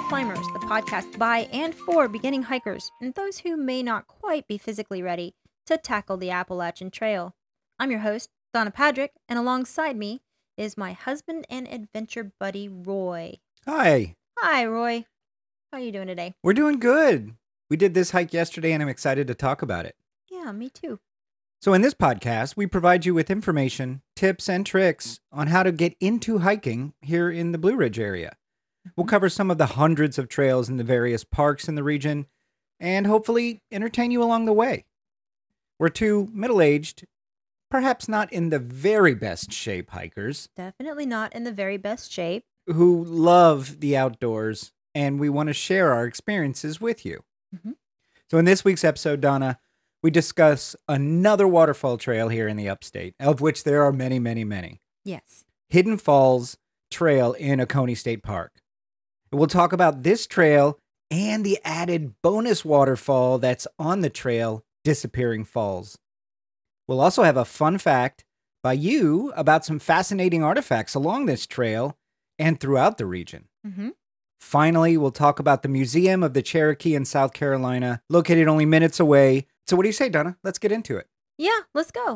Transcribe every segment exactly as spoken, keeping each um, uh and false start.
Climbers, the podcast by and for beginning hikers and those who may not quite be physically ready to tackle the Appalachian Trail. I'm your host, Donna Padrick, and alongside me is my husband and adventure buddy, Roy. Hi. Hi, Roy. How are you doing today? We're doing good. We did this hike yesterday, and I'm excited to talk about it. Yeah, me too. So in this podcast, we provide you with information, tips, and tricks on how to get into hiking here in the Blue Ridge area. We'll cover some of the hundreds of trails in the various parks in the region and hopefully entertain you along the way. We're two middle-aged, perhaps not in the very best shape hikers. Definitely not in the very best shape. Who love the outdoors, and we want to share our experiences with you. Mm-hmm. So in this week's episode, Donna, we discuss another waterfall trail here in the upstate, of which there are many, many, many. Yes. Hidden Falls Trail in Oconee State Park. We'll talk about this trail and the added bonus waterfall that's on the trail, Disappearing Falls. We'll also have a fun fact by you about some fascinating artifacts along this trail and throughout the region. Mm-hmm. Finally, we'll talk about the Museum of the Cherokee in South Carolina, located only minutes away. So what do you say, Donna? Let's get into it. Yeah, let's go.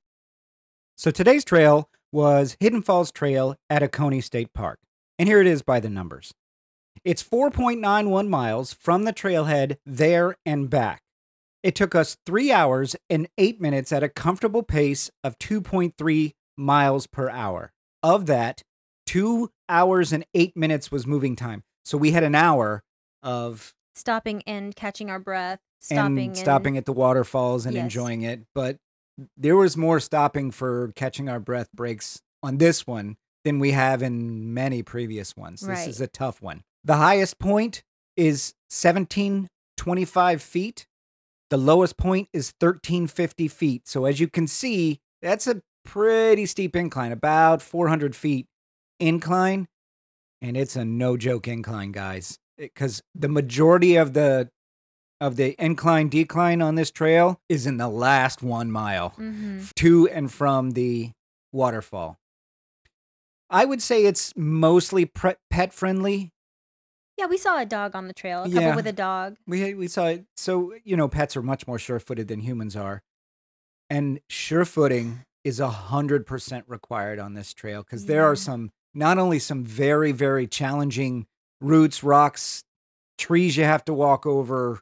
So today's trail was Hidden Falls Trail at Oconee State Park. And here it is by the numbers. It's four point nine one miles from the trailhead there and back. It took us three hours and eight minutes at a comfortable pace of two point three miles per hour. Of that, two hours and eight minutes was moving time. So we had an hour of stopping and catching our breath, stopping and stopping and... at the waterfalls and yes. enjoying it. But there was more stopping for catching our breath breaks on this one than we have in many previous ones. Right. This is a tough one. The highest point is seventeen twenty-five feet. The lowest point is thirteen fifty feet. So as you can see, that's a pretty steep incline, about four hundred feet incline. And it's a no joke incline, guys, because the majority of the of the incline decline on this trail is in the last one mile mm-hmm. to and from the waterfall. I would say it's mostly pre- pet friendly. Yeah, we saw a dog on the trail, a couple Yeah. with a dog. We we saw it. So, you know, pets are much more sure-footed than humans are. And sure-footing is one hundred percent required on this trail because there Yeah. are some, not only some very, very challenging roots, rocks, trees you have to walk over,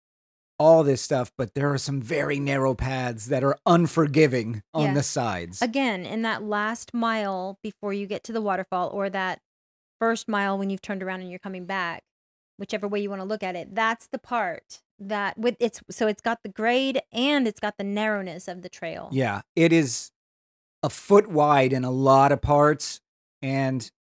all this stuff, but there are some very narrow paths that are unforgiving on Yeah. the sides. Again, in that last mile before you get to the waterfall, or that first mile when you've turned around and you're coming back, whichever way you want to look at it, that's the part that with it's so it's got the grade and it's got the narrowness of the trail. Yeah, it is a foot wide in a lot of parts, and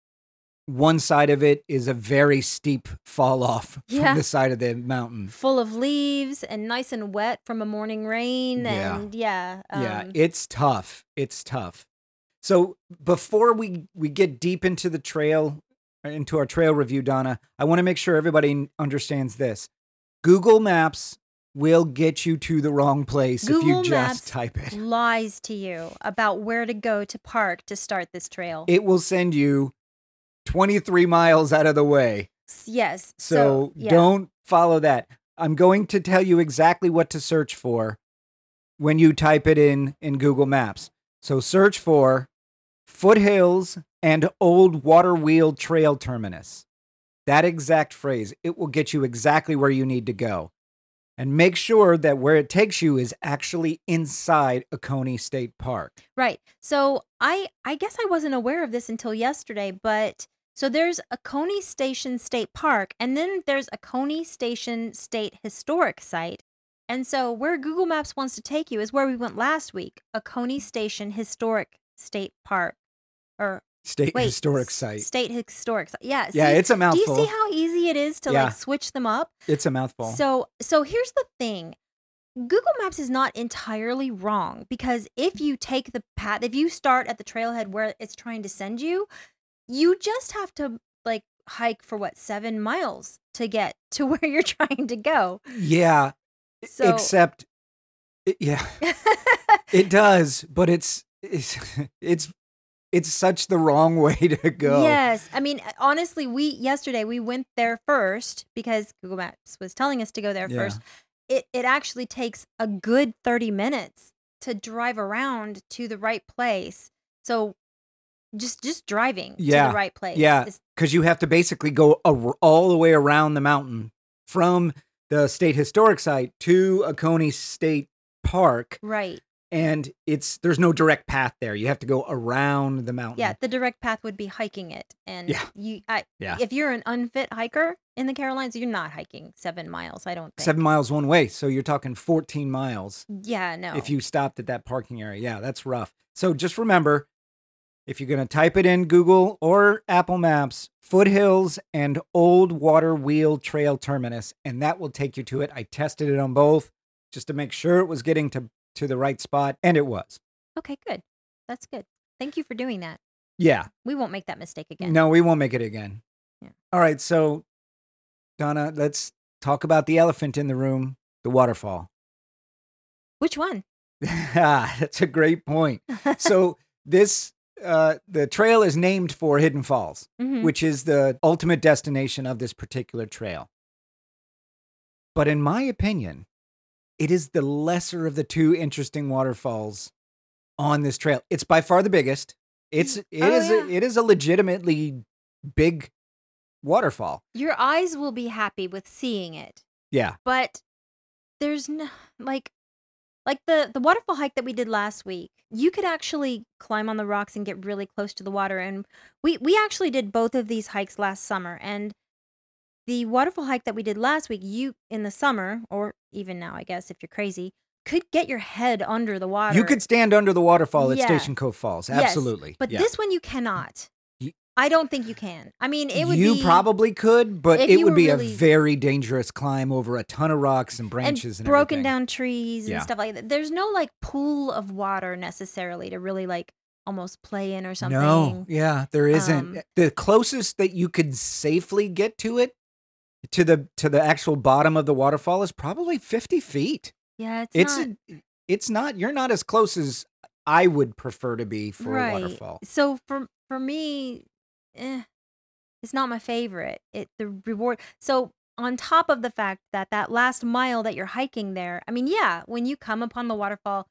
one side of it is a very steep fall off Yeah. from the side of the mountain. Full of leaves and nice and wet from a morning rain. Yeah. And yeah. Um, Yeah, it's tough. It's tough. So before we, we get deep into the trail, into our trail review, Donna, I want to make sure everybody understands this. Google Maps will get you to the wrong place Google if you Maps just type it. lies to you about where to go to park to start this trail. It will send you twenty-three miles out of the way. S- yes. So, So, yeah. don't follow that. I'm going to tell you exactly what to search for when you type it in in Google Maps. So search for Foothills and Old Water Wheel Trail Terminus. That exact phrase. It will get you exactly where you need to go. And make sure that where it takes you is actually inside Oconee State Park. Right. So I I guess I wasn't aware of this until yesterday, but so there's Oconee Station State Park, and then there's Oconee Station State Historic Site. And so where Google Maps wants to take you is where we went last week, Oconee Station Historic State Park. Or State wait, Historic s- Site. State Historic Site. Yeah. Yeah, see- it's a do mouthful. you see how easy it is to Yeah. like switch them up? It's a mouthful. So so here's the thing. Google Maps is not entirely wrong, because if you take the path, if you start at the trailhead where it's trying to send you, you just have to like hike for what, seven miles to get to where you're trying to go. yeah, So except, it- yeah, it does, but it's, it's, it's It's such the wrong way to go. Yes. I mean, uh, honestly, we yesterday we went there first because Google Maps was telling us to go there Yeah. first. It it actually takes a good thirty minutes to drive around to the right place. So just just driving to the Yeah. right place Yeah. is Because you have to basically go ar- all the way around the mountain from the state historic site to Oconee State Park. right. And it's there's no direct path there. You have to go around the Yeah, mountain. the direct path would be hiking it, and Yeah. you I Yeah. if you're an unfit hiker in the Carolinas, you're not hiking seven miles, I don't Seven think. miles one way. So you're talking fourteen miles Yeah, if no. you stopped at that parking area. Yeah, that's rough. So just remember, if you're going to type it in Google or Apple Maps, Foothills and Old Water Wheel Trail Terminus, and that will take you to it. I tested it on both just to make sure it was getting to, to the right spot, and it was. Okay, good. That's good. Thank you for doing that. Yeah. We won't make that mistake again. No, we won't make it again. Yeah. All right. So, Donna, let's talk about the elephant in the room, the waterfall. Which one? Ah, that's a great point. So, this uh, the trail is named for Hidden Falls, Mhm. which is the ultimate destination of this particular trail. But in my opinion, it is the lesser of the two interesting waterfalls on this trail. It's by far the biggest. It's it Oh, is a, yeah. it is a legitimately big waterfall. Your eyes will be happy with seeing it, Yeah. but there's no like like the the waterfall hike that we did last week. You could actually climb on the rocks and get really close to the water, and we we actually did both of these hikes last summer, and the waterfall hike that we did last week, you in the summer or even now, I guess if you're crazy, could get your head under the water. You could stand under the waterfall at Yeah. Station Cove Falls. Yes, Absolutely. but Yeah. this one you cannot. Y- I don't think you can. I mean, it would you be probably could, but if it you would were be really- a very dangerous climb over a ton of rocks and and branches and, broken everything. down trees and Yeah. stuff like that. There's no like pool of water necessarily to really like almost play in or something. No, yeah, there isn't. Um, The closest that you could safely get to it, to the to the actual bottom of the waterfall, is probably fifty feet. Yeah, it's, It's not a, it's not. You're not as close as I would prefer to be for right. a waterfall. So for for me, eh, it's not my favorite. It the reward. So on top of the fact that that last mile that you're hiking there, I mean, yeah, when you come upon the waterfall,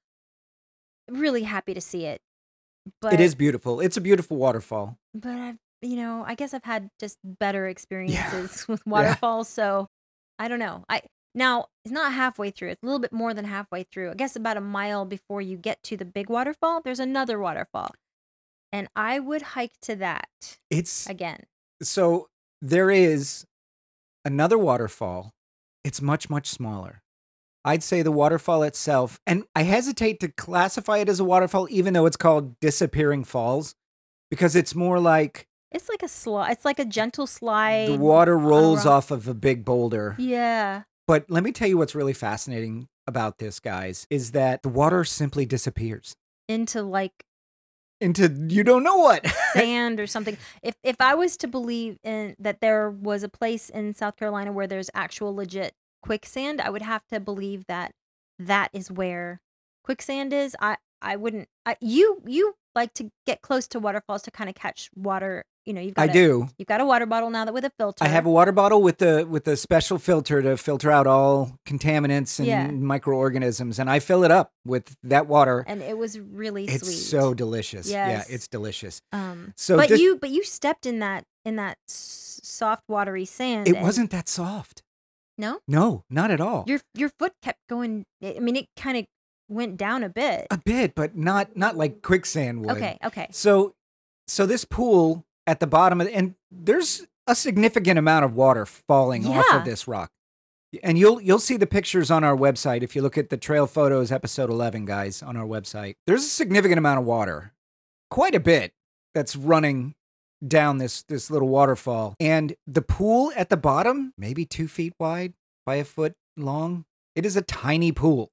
really happy to see it. But It is beautiful. It's a beautiful waterfall. but I've you know, I guess I've had just better experiences with Yeah. waterfalls, so I don't know. I now it's not halfway through. It's a little bit more than halfway through. I guess about a mile before you get to the big waterfall, there's another waterfall. And I would hike to that It's again. so there is another waterfall. It's much, much smaller. I'd say the waterfall itself, and I hesitate to classify it as a waterfall, even though it's called Disappearing Falls, because it's more like It's like a slide. It's like a gentle the slide. water rolls rock. off of a big boulder. Yeah. But let me tell you what's really fascinating about this, guys, is that the water simply disappears Into like into you don't know what. sand or something. If if I was to believe in that there was a place in South Carolina where there's actual legit quicksand, I would have to believe that that is where quicksand is. I I wouldn't. I, you you like to get close to waterfalls to kind of catch water. You know, you've got I a, do. You've got a water bottle now that with a filter. I have a water bottle with the with the special filter to filter out all contaminants and Yeah. microorganisms, and I fill it up with that water. and it was really It's sweet. so delicious. Yeah, Yes. it's delicious. Um, So but this- you but you stepped in that in that s- soft watery sand. It and- wasn't that soft. no. No, not at all. Your your foot kept going. I mean, it kind of went down a bit. A bit, but not not like quicksand would. Okay, okay. So so this pool at the bottom of and there's a significant amount of water falling off Yeah. of this rock. And you'll you'll see the pictures on our website if you look at the Trail Photos episode eleven, guys, on our website. There's a significant amount of water. Quite a bit that's running down this this little waterfall. And the pool at the bottom, maybe two feet wide by a foot long. It is a tiny pool.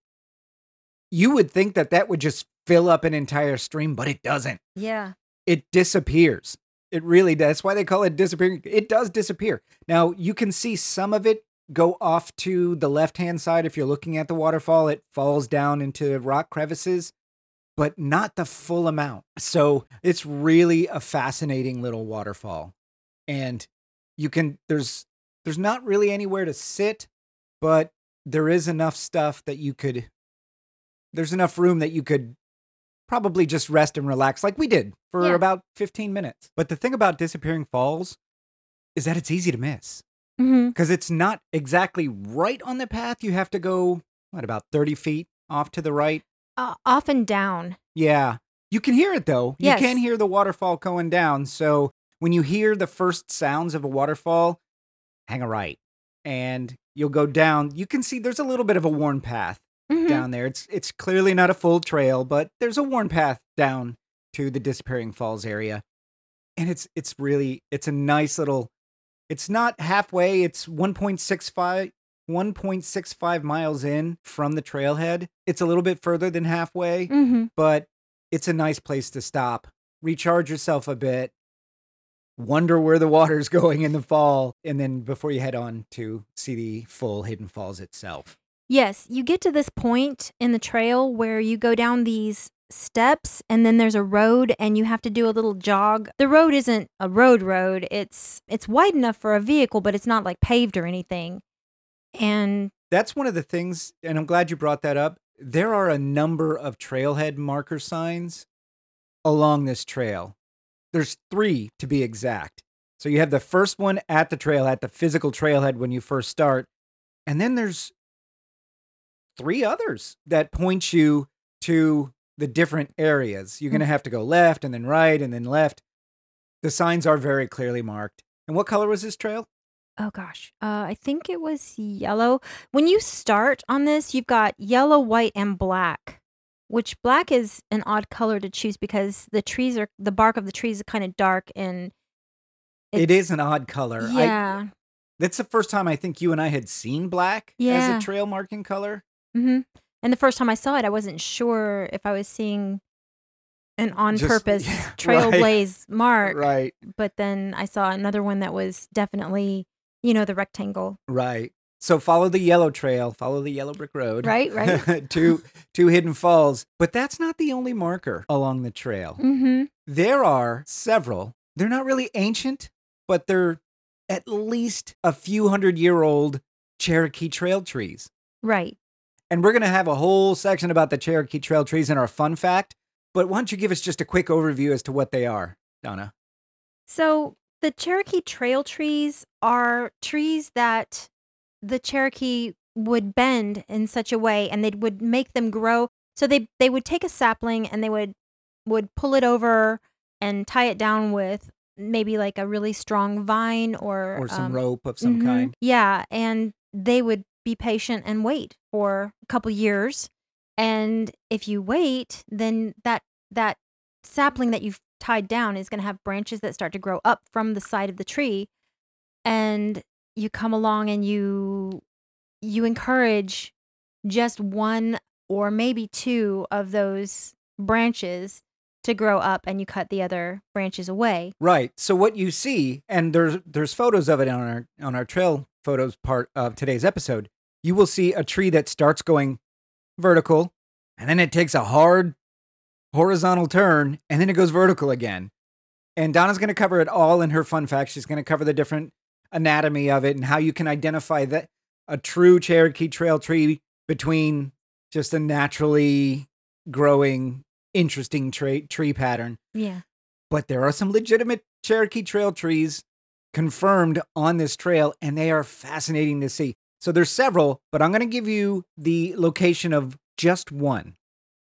You would think that that would just fill up an entire stream, but it doesn't. Yeah. It disappears. It really does. That's why they call it disappearing. It does disappear. Now, you can see some of it go off to the left-hand side. If you're looking at the waterfall, it falls down into rock crevices. but not the full amount. So it's really a fascinating little waterfall. And you can, there's, there's not really anywhere to sit, but there is enough stuff that you could, there's enough room that you could probably just rest and relax like we did for Yeah. about fifteen minutes. But the thing about Disappearing Falls is that it's easy to miss Mhm. because it's not exactly right on the path. You have to go, what, about thirty feet off to the right? Uh, off and down. Yeah. You can hear it though. You Yes. can hear the waterfall going down. So when you hear the first sounds of a waterfall, hang a right and you'll go down. You can see there's a little bit of a worn path Mhm. down there. It's it's clearly not a full trail, but there's a worn path down to the Disappearing Falls area. And it's it's really it's a nice little, it's not halfway, it's one point six five one point six five miles in from the trailhead. It's a little bit further than halfway, Mhm. but it's a nice place to stop, recharge yourself a bit, wonder where the water's going in the fall, and then before you head on to see the full Hidden Falls itself. Yes, you get to this point in the trail where you go down these steps and then there's a road and you have to do a little jog. The road isn't a road road. It's it's wide enough for a vehicle, but it's not like paved or anything. And That's one of the things, and I'm glad you brought that up. There are a number of trailhead marker signs along this trail. There's three to be exact. So you have the first one at the trailhead, the physical trailhead when you first start, and then there's three others that point you to the different areas. You're going to have to go left and then right and then left. The signs are very clearly marked. And what color was this trail? oh gosh, uh, I think it was yellow. When you start on this, you've got yellow, white, and black. Which black is an odd color to choose because the trees are the bark of the trees is kind of dark and It it's is an odd color. I, yeah. that's the first time I think you and I had seen black as Yeah. a trail marking color. Mhm. And the first time I saw it, I wasn't sure if I was seeing an on Just- purpose yeah, right. trailblaze mark, Right, but then I saw another one that was definitely, you know, the rectangle. right. So follow the yellow trail, follow the yellow brick road. Right, right. to to Hidden Falls. But that's not the only marker along the trail. Mhm. There are several. They're not really ancient, but they're at least a few hundred year old Cherokee trail trees. Right. And we're going to have a whole section about the Cherokee trail trees in our fun fact. But why don't you give us just a quick overview as to what they are, Donna? So, the Cherokee trail trees are trees that the Cherokee would bend in such a way and they would make them grow. So they they would take a sapling and they would would pull it over and tie it down with maybe like a really strong vine or Or some um, rope of some mhm, kind. yeah, and they would be patient and wait for a couple years. And if you wait, then that that sapling that you've tied down is going to have branches that start to grow up from the side of the tree. And you come along and you you encourage just one or maybe two of those branches to grow up and you cut the other branches away. Right. So what you see, and there's there's photos of it on our on our trail photos part of today's episode. You will see a tree that starts going vertical, and then it takes a hard horizontal turn, and then it goes vertical again. And Donna's going to cover it all in her fun facts. She's going to cover the different anatomy of it and how you can identify that a true Cherokee trail tree between just a naturally growing, interesting tra- tree pattern. Yeah. But there are some legitimate Cherokee trail trees confirmed on this trail, and they are fascinating to see. So there's several, but I'm going to give you the location of just one.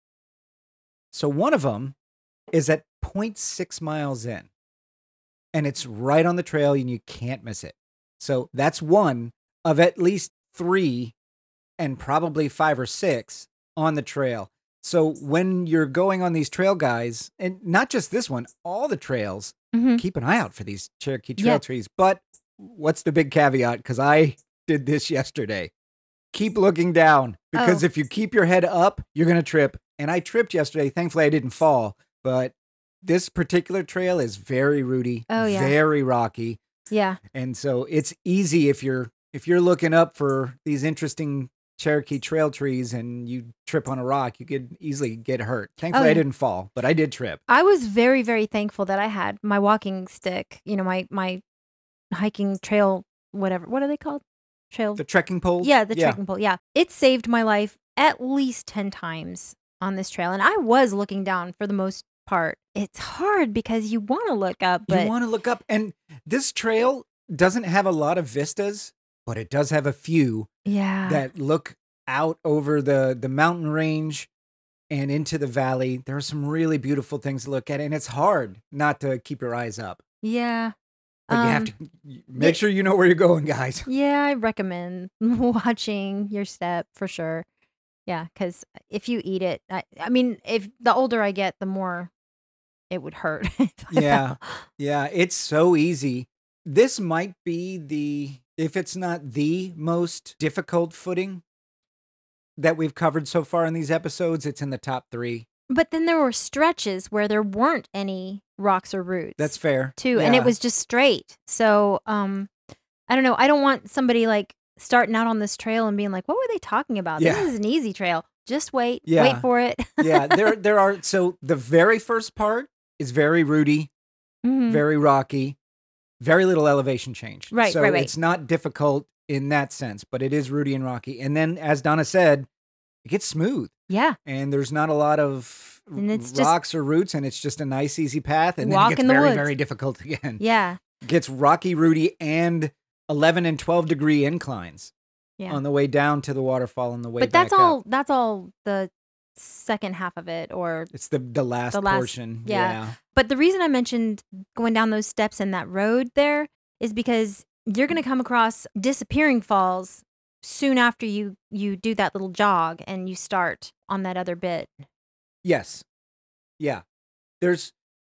So one of them is at zero point six miles in, and it's right on the trail, and you can't miss it. So that's one of at least three and probably five or six on the trail. So when you're going on these trail guys, and not just this one, all the trails, Mhm. keep an eye out for these Cherokee trail Yeah. trees. But what's the big caveat? Because I did this yesterday. Keep looking down, because Oh. if you keep your head up, you're going to trip. And I tripped yesterday. Thankfully, I didn't fall. But this particular trail is very rooty, Oh, yeah. very rocky. Yeah. And so it's easy if you're if you're looking up for these interesting Cherokee trail trees and you trip on a rock, you could easily get hurt. Oh, Thankfully, I yeah. didn't fall, but I did trip. I was very, very thankful that I had my walking stick, you know, my my hiking trail, whatever. What are they called? Trail. The trekking poles? Yeah, the Yeah. trekking pole. Yeah. It saved my life at least ten times on this trail. And I was looking down for the most part. It's hard because you want to look up, You but want to look up. And this trail doesn't have a lot of vistas, but it does have a few yeah. that look out over the, the mountain range and into the valley. There are some really beautiful things to look at, and it's hard not to keep your eyes up. Yeah. But you have Um, to make sure you know where you're going, guys. yeah, I recommend watching your step for sure. Yeah, because if you eat it, I, I mean, if the older I get, the more it would hurt. if I Yeah. fell. Yeah, it's so easy. This might be the, if it's not the most difficult footing that we've covered so far in these episodes, it's in the top three. But then there were stretches where there weren't any rocks or roots. That's fair. too, and it Yeah. was just straight. So, um, I don't know. I don't want somebody like starting out on this trail and being like, "What were they talking about? Yeah. This is an easy trail. Just wait, Yeah. wait for it." Yeah, there there are, so the very first part is very rooty, Mhm. very rocky, very little elevation change. Right, So right, right. it's not difficult in that sense, but it is rooty and rocky. And then, as Donna said, it gets smooth. Yeah, And there's not a lot of And it's just- rocks or roots, and it's just a nice, easy path. And then Walk it gets in the very, woods. very difficult again. yeah, It gets rocky, rooty, and eleven and twelve degree inclines yeah. on the way down to the waterfall on the way But back that's up. all. That's all the second half of it, or It's the the last, The last- portion. yeah. Yeah. But the reason I mentioned going down those steps and that road there is because you're going to come across disappearing falls soon after you you do that little jog and you start on that other bit. Yes. Yeah. There's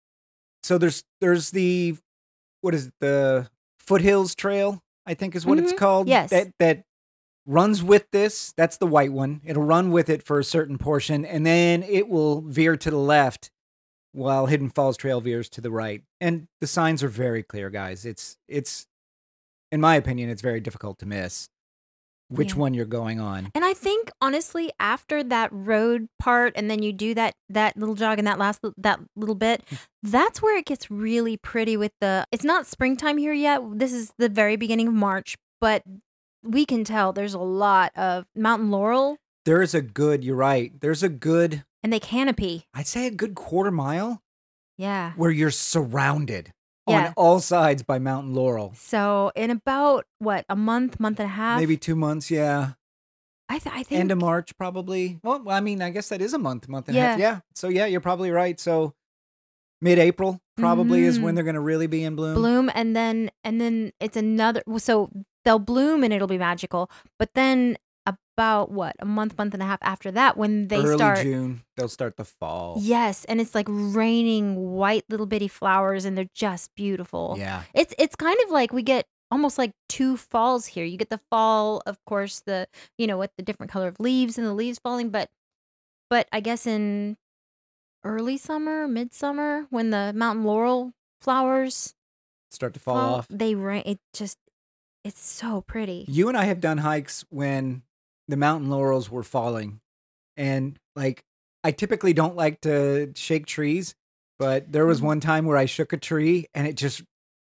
so there's there's the what is it, the Foothills Trail, I think is what it's Mhm. called. Yes. That that runs with this. That's the white one. It'll run with it for a certain portion, and then it will veer to the left while Hidden Falls Trail veers to the right. And the signs are very clear, guys. It's it's in my opinion, it's very difficult to miss which Yeah. one you're going on. And I think honestly, after that road part, and then you do that that little jog and that last li- that little bit, that's where it gets really pretty. With the, it's not springtime here yet. This is the very beginning of March, but we can tell there's a lot of mountain laurel, There is a good, you're right. There's a good, and they canopy. I'd say a good quarter mile Yeah. where you're surrounded Yeah. on all sides by mountain laurel. So in about what, a month, month and a half, Maybe two months, yeah. I th- I think End of March, probably. Well, I mean, I guess that is a month, month and a half. Yeah. Yeah. So yeah, you're probably right. So mid-April probably is when Mhm. they're going to really be in bloom. bloom, and then and then it's another. well, So they'll bloom and it'll be magical. But then about what, a month, month and a half after that, when they Early start. June, they'll start the fall. Yes, and it's like raining white little bitty flowers, and they're just beautiful. Yeah. It's it's kind of like we get almost like two falls here. You get the fall, of course, the you know, with the different color of leaves and the leaves falling, but but I guess in early summer, midsummer, when the mountain laurel flowers Start to fall fall, off. they rain. It just it's so pretty. You and I have done hikes when the mountain laurels were falling. And like, I typically don't like to shake trees, but there was Mhm. one time where I shook a tree and it just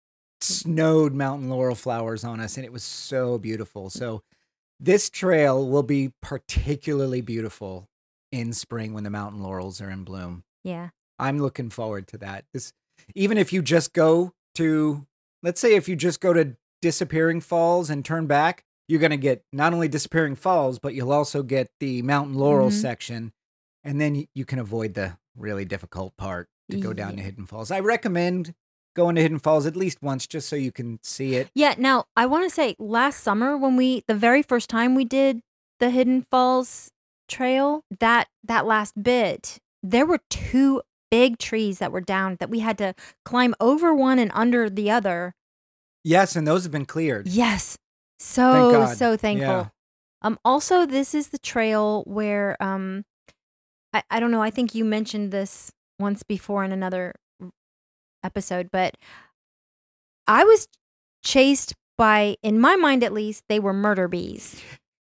snowed mountain laurel flowers on us. And it was so beautiful. So this trail will be particularly beautiful in spring when the mountain laurels are in bloom. Yeah. I'm looking forward to that. This, even if you just go to, let's say if you just go to Disappearing Falls and turn back, you're going to get not only Disappearing Falls, but you'll also get the Mountain Laurel Mhm. section. And then y- you can avoid the really difficult part to go down to Yeah. Hidden Falls. I recommend going to Hidden Falls at least once just so you can see it. Yeah, now I want to say last summer when we the very first time we did the Hidden Falls trail, that that last bit, there were two big trees that were down that we had to climb over one and under the other. Yes, and those have been cleared. Yes. Thank So God. so thankful. Yeah. Um also, this is the trail where um I, I don't know, I think you mentioned this once before in another episode, but I was chased by, in my mind at least, they were murder bees.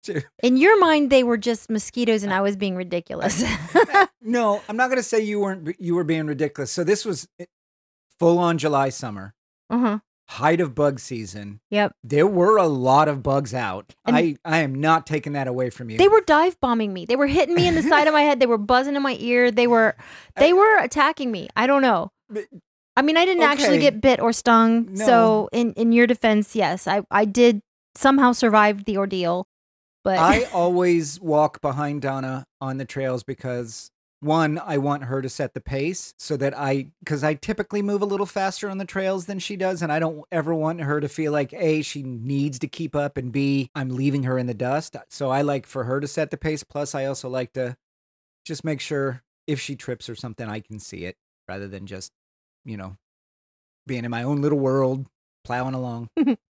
In your mind, they were just mosquitoes, and I was being ridiculous. No, I'm not going to say you weren't. You were being ridiculous. So this was full on July summer, uh-huh. height of bug season. Yep. There were a lot of bugs out. And I I am not taking that away from you. They were dive bombing me. They were hitting me in the side of my head. They were buzzing in my ear. They were they were attacking me. I don't know. I mean, I didn't Okay. actually get bit or stung. No. So in in your defense, yes, I I did somehow survive the ordeal. But I always walk behind Donna on the trails because, one, I want her to set the pace so that I, because I typically move a little faster on the trails than she does. And I don't ever want her to feel like, A, she needs to keep up, and B, I'm leaving her in the dust. So I like for her to set the pace. Plus, I also like to just make sure if she trips or something, I can see it rather than just, you know, being in my own little world, plowing along.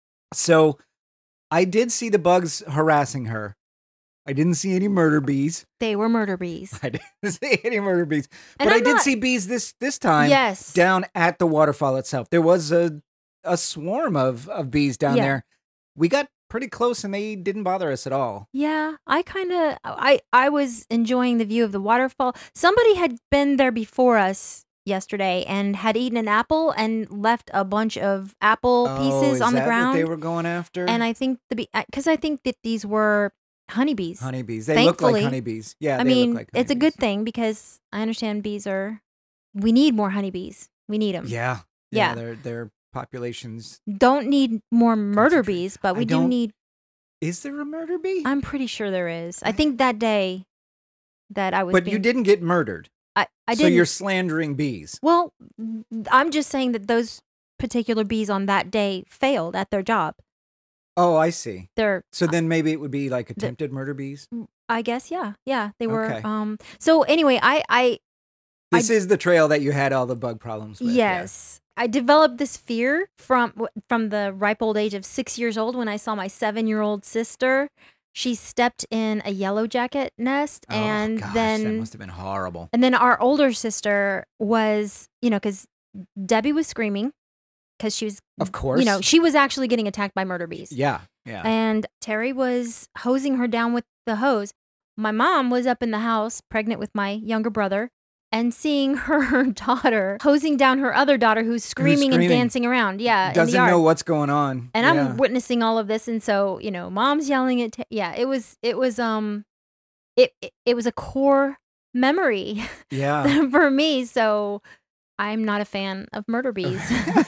So I did see the bugs harassing her. I didn't see any murder bees. They were murder bees. I didn't see any murder bees. And But I'm I did not- see bees this this time Yes. down at the waterfall itself. There was a a swarm of, of bees down Yeah. there. We got pretty close and they didn't bother us at all. Yeah, I kind of I I was enjoying the view of the waterfall. Somebody had been there before us yesterday and had eaten an apple and left a bunch of apple Oh, pieces is on the that ground. what they were going after? And I think the bee because I think that these were honeybees. honeybees. They look like Thankfully. honeybees. Yeah, I they mean, look like it's a good honeybees. thing because I understand bees are. We need more honeybees. We need them. Yeah. Yeah. Their their populations. Don't need more murder Concentrate. bees, but I we do don't- need. Is there a murder bee? I'm pretty sure there is. I think that day that I was. But being, you didn't get murdered. I, I so didn't. you're slandering bees. Well, I'm just saying that those particular bees on that day failed at their job. Oh, I see. They're, So then maybe it would be like attempted murder bees. I guess, yeah, yeah, they were. Okay. Um. So anyway, I, I, This is the trail that you had all the bug problems with. yeah. yes, I developed this fear from from the ripe old age of six years old when I saw my seven year old sister. She stepped in a yellow jacket nest, Oh, and gosh, that then must have been horrible. and then our older sister was, you know, because Debbie was screaming because she was, Of course. you know, she was actually getting attacked by murder bees. Yeah, yeah. And Terry was hosing her down with the hose. My mom was up in the house, pregnant with my younger brother, and seeing her daughter hosing down her other daughter who's screaming, and screaming. dancing around. Yeah, in the Doesn't yard. know what's going on. And yeah. I'm witnessing all of this, and so you know, mom's yelling at. Te- yeah, it was, it was, um, it, it, it was a core memory Yeah. for me. So I'm not a fan of murder bees.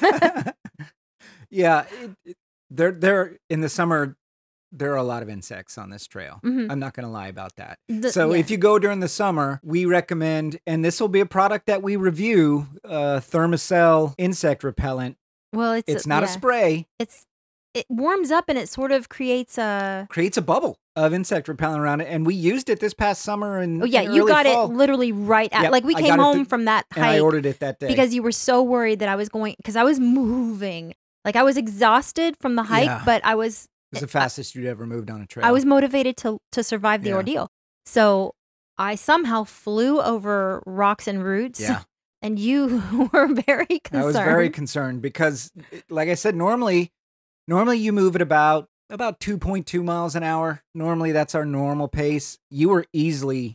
yeah. It, it, they're, they're, in the summer, there are a lot of insects on this trail. Mhm. I'm not going to lie about that. The- So yeah. if you go during the summer, we recommend, and this will be a product that we review, uh, Thermacell insect repellent. well, it's It's not a yeah. spray. It's it warms up and it sort of creates a. Creates a bubble of insect repellent around it, and we used it this past summer. And Oh yeah, you got it literally right at Yep, like we I came got it home th- from that and I hike ordered it that day because you were so worried that I was going because I was moving. Like I was exhausted from the hike, Yeah. but I was It was the fastest you'd ever moved on a trail. I was motivated to to survive the Yeah. ordeal. So I somehow flew over rocks and roots. Yeah. And you were very concerned. I was very concerned because, like I said, normally, normally you move at about about two point two miles an hour. Normally, that's our normal pace. You were easily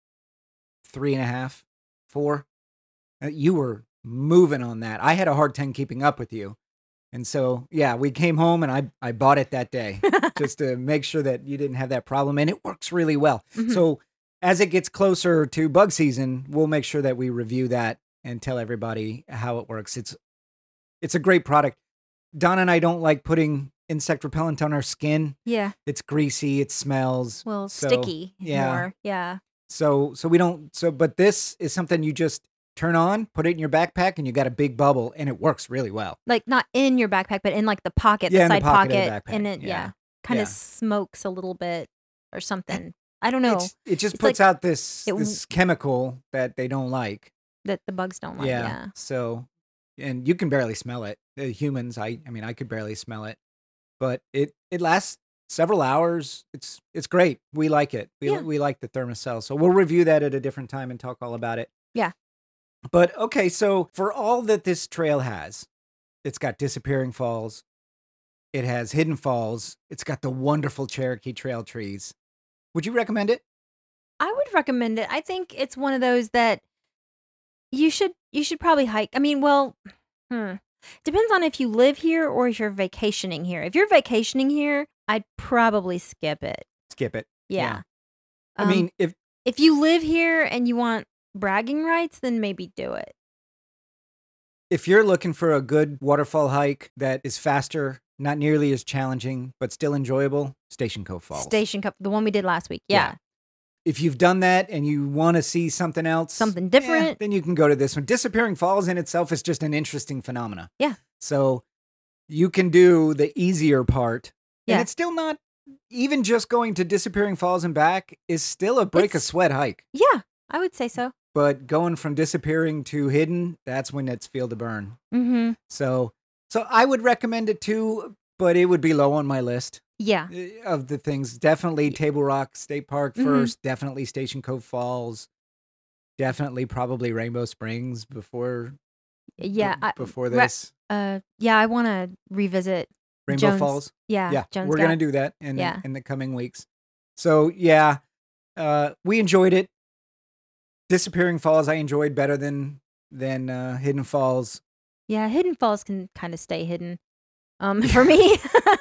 three and a half, four. Uh, You were moving on that. I had a hard time keeping up with you, and so yeah, we came home and I I bought it that day just to make sure that you didn't have that problem, and it works really well. Mhm. So as it gets closer to bug season, we'll make sure that we review that and tell everybody how it works. It's it's a great product. Donna and I don't like putting insect repellent on our skin. Yeah. It's greasy, it smells. Well, So, sticky yeah. more. Yeah. So so we don't so but this is something you just turn on, put it in your backpack, and you got a big bubble, and it works really well. Like not in your backpack, but in like the pocket, Yeah, the in the side pocket of the pocket, backpack, and it yeah. yeah, kind Yeah. of smokes a little bit or something. I don't know It's, it just It's puts like- out this it- this chemical that they don't like. that the bugs don't like. yeah. Yeah. So, and you can barely smell it. The humans, I, I mean, I could barely smell it, but it, it lasts several hours. It's, it's great. We like it. We, Yeah. we like the Thermacell. So we'll review that at a different time and talk all about it. Yeah. But okay, so for all that this trail has, it's got disappearing falls, It has Hidden Falls. It's got the wonderful Cherokee Trail trees. Would you recommend it? I would recommend it. I think it's one of those that you should you should probably hike. I mean, well, hmm, depends on if you live here or if you're vacationing here. If you're vacationing here, I'd probably skip it. Skip it. Yeah. I Um, mean, if if you live here and you want bragging rights, then maybe do it. if you're looking for a good waterfall hike that is faster, not nearly as challenging, but still enjoyable, Station Cove Falls. Station Cup, the one we did last week. Yeah. Yeah. If you've done that and you want to see something else, Something eh, different. then you can go to this one. Disappearing Falls in itself is just an interesting phenomena. Yeah. So you can do the easier part. And Yeah. it's still not, even just going to Disappearing Falls and back is still a break a It's- sweat hike. Yeah, I would say so. But going from Disappearing to Hidden, that's when it's feel to burn. Mm-hmm. So, so I would recommend it too, but it would be low on my list Yeah. eh, of the things. Definitely Table Rock State Park Mhm. first. Definitely Station Cove Falls. Definitely probably Rainbow Springs before Yeah. b- I, before ra- this. uh, yeah, I want to revisit Rainbow Jones. Falls. Yeah. Yeah, Jones we're Gap. gonna do that in Yeah. in the coming weeks. So yeah, uh, we enjoyed it. Disappearing Falls I enjoyed better than than uh, Hidden Falls. Yeah, Hidden Falls can kind of stay hidden. Um, for me.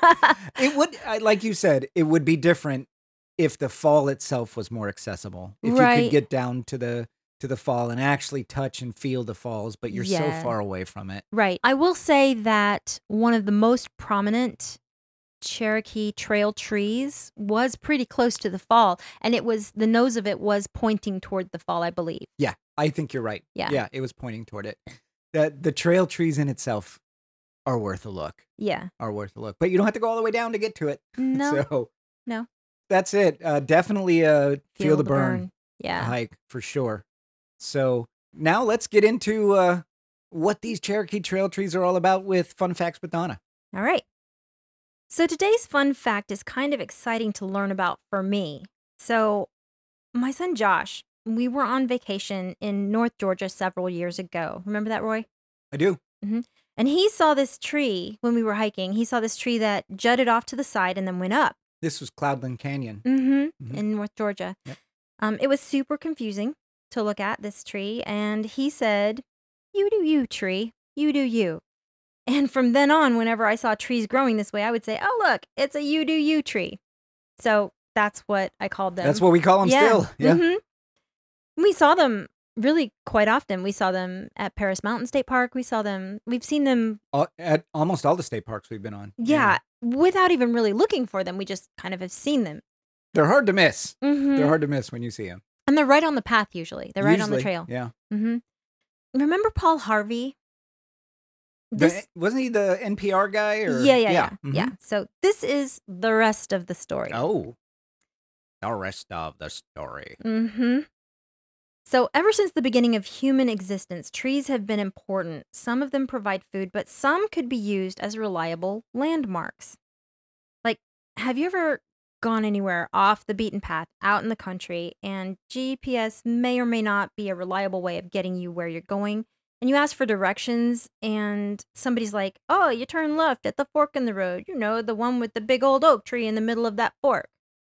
It would, I- like you said, it would be different if the fall itself was more accessible. If you Right. could get down to the to the fall and actually touch and feel the falls, but you're Yeah. so far away from it. Right. I will say that one of the most prominent Cherokee Trail trees was pretty close to the fall, and it was the nose of it was pointing toward the fall, I believe. Yeah, I think you're right. Yeah. Yeah, it was pointing toward it. The the trail trees in itself are worth a look. Yeah. Are worth a look. But you don't have to go all the way down to get to it. No. So No. that's it. Uh, definitely a feel, the burn, Yeah. hike for sure. So now let's get into uh, what these Cherokee Trail trees are all about with Fun Facts with Donna. All right. So today's fun fact is kind of exciting to learn about for me. So, my son Josh, we were on vacation in North Georgia several years ago. Remember that, Roy? I do. And he saw this tree when we were hiking. He saw this tree that jutted off to the side and then went up. This was Cloudland Canyon. Mm-hmm. Mhm. In North Georgia. Yep. Um, it was super confusing to look at this tree, and he said, "You do you, tree. You do you." And from then on, whenever I saw trees growing this way, I would say, "Oh, look, it's a you do you tree." So that's what I called them. That's what we call them yeah. still. Yeah. Mhm. We saw them really quite often. We saw them at Paris Mountain State Park. We saw them. We've seen them. All, at almost all the state parks we've been on. Yeah, without even really looking for them. We just kind of have seen them. They're hard to miss. Mm-hmm. They're hard to miss when you see them. And they're right on the path usually. They're right on the Usually, trail. Yeah. Mm-hmm. Remember Paul Harvey? The- This, wasn't he the N P R guy? Or? yeah, yeah, yeah, mhm. yeah. So this is the rest of the story. Oh. The rest of the story. Mm-hmm. So ever since the beginning of human existence, trees have been important. Some of them provide food, but some could be used as reliable landmarks. Like, have you ever gone anywhere off the beaten path out in the country and G P S may or may not be a reliable way of getting you where you're going? And you ask for directions and somebody's like, "Oh, you turn left at the fork in the road. You know, the one with the big old oak tree in the middle of that fork."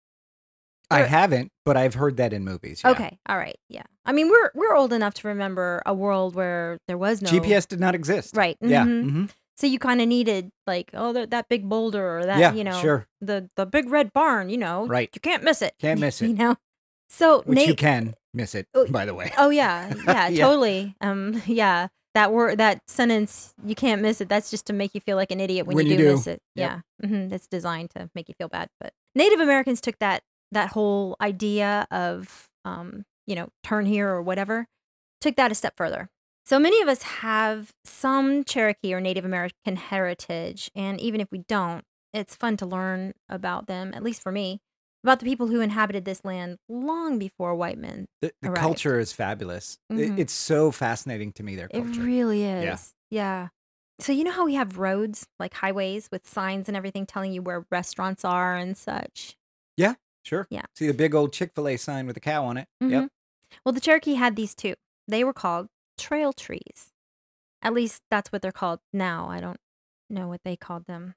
I Or- haven't, but I've heard that in movies. Yeah. Okay, all right, yeah. I mean, we're we're old enough to remember a world where there was no G P S did not exist. Right. Yeah. mhm. mhm. So you kind of needed like, oh, that, that big boulder or that, Yeah, you know, sure. the the big red barn. You know, Right. You can't miss it. Can't miss You it. know. So Which Nate. you can miss it, Oh, by the way. Oh yeah, yeah, Yeah. totally. Um, yeah. That word, that sentence, you can't miss it. That's just to make you feel like an idiot when, When you, you do, do. miss it. Yep. Yeah, hmm it's designed to make you feel bad. But Native Americans took that that whole idea of, um, you know, turn here or whatever, took that a step further. So many of us have some Cherokee or Native American heritage, and even if we don't, it's fun to learn about them. At least for me, about the people who inhabited this land long before white men. The, the Arrived. culture is fabulous. It- Mhm. it's so fascinating to me, their It culture. really Yeah. is. Yeah. So you know how we have roads, like highways with signs and everything telling you where restaurants are and such? Yeah, sure. Yeah. See the big old Chick-fil-A sign with a cow on it. Yep. Mhm. Well, the Cherokee had these too. They were called trail trees. At least that's what they're called now. I don't know what they called them.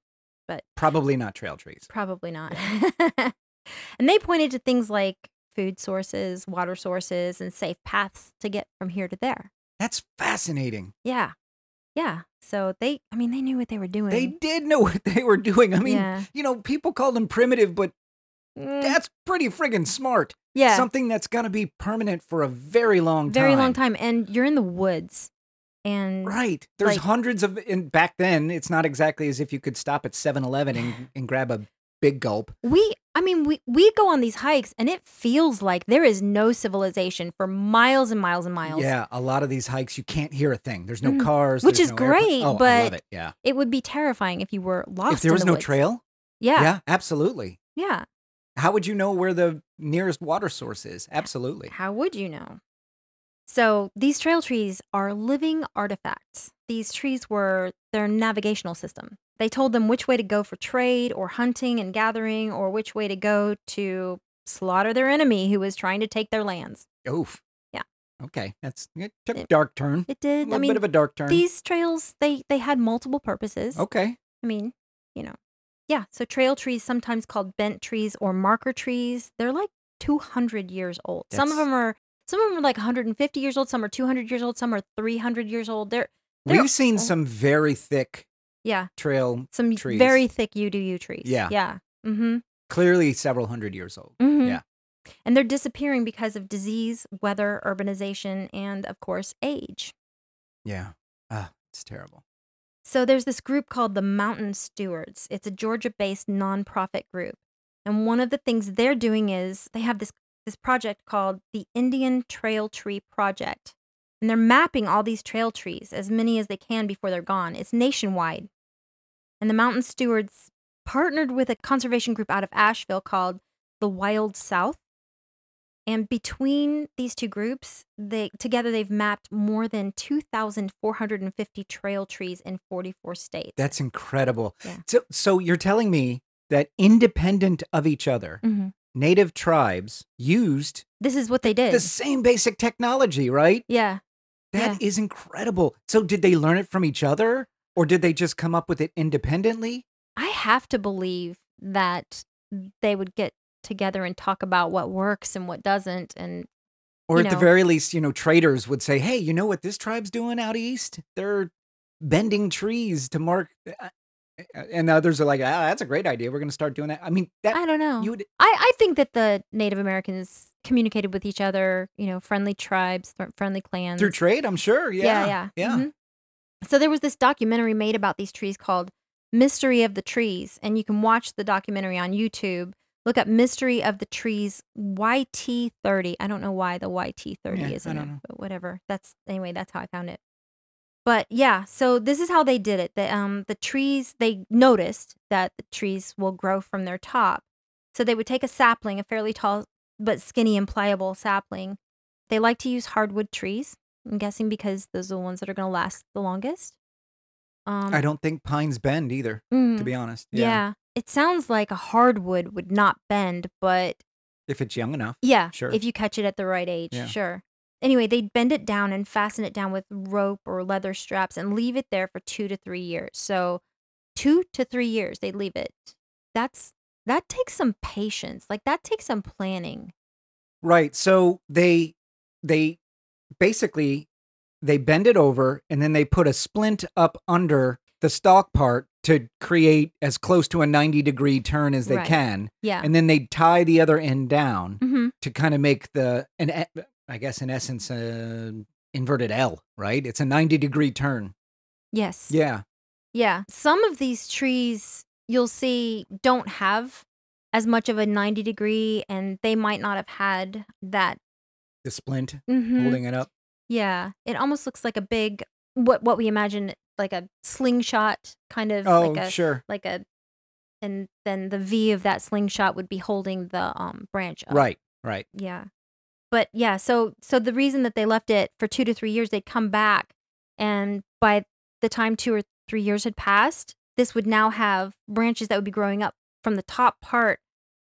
but Probably not trail trees. probably not. Yeah. And they pointed to things like food sources, water sources, and safe paths to get from here to there. That's fascinating. Yeah. Yeah. So they, I mean, they knew what they were They doing. did know what they were doing. I mean, Yeah. you know, people call them primitive, but Mm, that's pretty friggin' smart. yeah. Something that's going to be permanent for a very long time. Very long time. And you're in the woods. And Right. There's like, hundreds of, and back then, it's not exactly as if you could stop at seven eleven and, and grab a big gulp. we, I mean, we, we go on these hikes and it feels like there is no civilization for miles and miles and miles. Yeah, a lot of these hikes, you can't hear a thing. There's no Mhm. cars. Which there's is no airplane- great, Oh, I love but it. Yeah. it would be terrifying if you were lost If there in was the no woods. trail? Yeah. Yeah, absolutely. Yeah. How would you know where the nearest water source is? Absolutely. How would you know? So these trail trees are living artifacts. These trees were their navigational system. They told them which way to go for trade or hunting and gathering, or which way to go to slaughter their enemy who was trying to take their lands. Oof. Yeah. Okay. That's it took a It- dark turn. It A did. little I mean, bit of a dark turn. these trails, they they had multiple purposes. Okay. I mean, you know. Yeah, so trail trees, sometimes called bent trees or marker trees, they're like two hundred years old. Some of That's- them are some of them are like one hundred fifty years old, some are two hundred years old, some are three hundred years old. They're they're We've seen old. some very thick Yeah, trail, some trees. very thick U D U trees. Yeah. Yeah. Mhm. clearly several hundred years old. Mhm. Yeah. And they're disappearing because of disease, weather, urbanization, and of course, age. Yeah. Ah, it's terrible. So there's this group called the Mountain Stewards. It's a Georgia-based nonprofit group. And one of the things they're doing is they have this this project called the Indian Trail Tree Project. And they're mapping all these trail trees, as many as they can before they're gone. It's nationwide. And the Mountain Stewards partnered with a conservation group out of Asheville called the Wild South. And between these two groups, they together they've mapped more than two thousand four hundred fifty trail trees in forty-four states. That's incredible. Yeah. So, so you're telling me that independent of each other, Mhm. native tribes used This is what they did. the same basic technology, right? Yeah. That Yeah. is incredible. So did they learn it from each other or did they just come up with it independently? I have to believe that they would get together and talk about what works and what doesn't. And Or You at the know. very least, you know, traders would say, "Hey, you know what this tribe's doing out east? They're bending trees to mark." uh, uh, And others are like, "Ah, that's a great idea. We're going to start doing that." I mean, that I don't know. you would I, I think that the Native Americans communicated with each other, you know, friendly tribes, th- friendly clans. through trade, I'm sure. Yeah, Yeah, yeah. yeah. Mhm. So there was this documentary made about these trees called Mystery of the Trees, and you can watch the documentary on YouTube. Look up Mystery of the Trees Y T thirty. I don't know why the Y T thirty Yeah, is I in don't it, know. but whatever. That's anyway, that's how I found it. But yeah, so this is how they did it. The um the trees, they noticed that the trees will grow from their top. So they would take a sapling, a fairly tall but skinny and pliable sapling. They like to use hardwood trees. I'm guessing because those are the ones that are going to last the longest. Um, I don't think pines bend either, to mm, be honest. yeah. Yeah. It sounds like a hardwood would not bend, but If it's young enough. yeah, Sure. if you catch it at the right age, Yeah. sure. Anyway, they'd bend it down and fasten it down with rope or leather straps and leave it there for two to three years. So, two to three years they'd leave it. That's that takes some patience. Like that takes some planning. Right. So they they basically they bend it over and then they put a splint up under the stalk part to create as close to a ninety degree turn as they Right. can. Yeah. And then they tie the other end down Mm-hmm. to kind of make the an e- I guess in essence an inverted L, right? It's a ninety degree turn. Yes. Yeah. Yeah. Some of these trees you'll see don't have as much of a ninety degree, and they might not have had that. The splint Mhm. holding it up. Yeah. It almost looks like a big, what what we imagine like a slingshot kind of Oh, like a sure. like a, and then the V of that slingshot would be holding the um branch up. Right. Right. Yeah. But yeah, so so the reason that they left it for two to three years, they'd come back, and by the time two or three years had passed, this would now have branches that would be growing up from the top part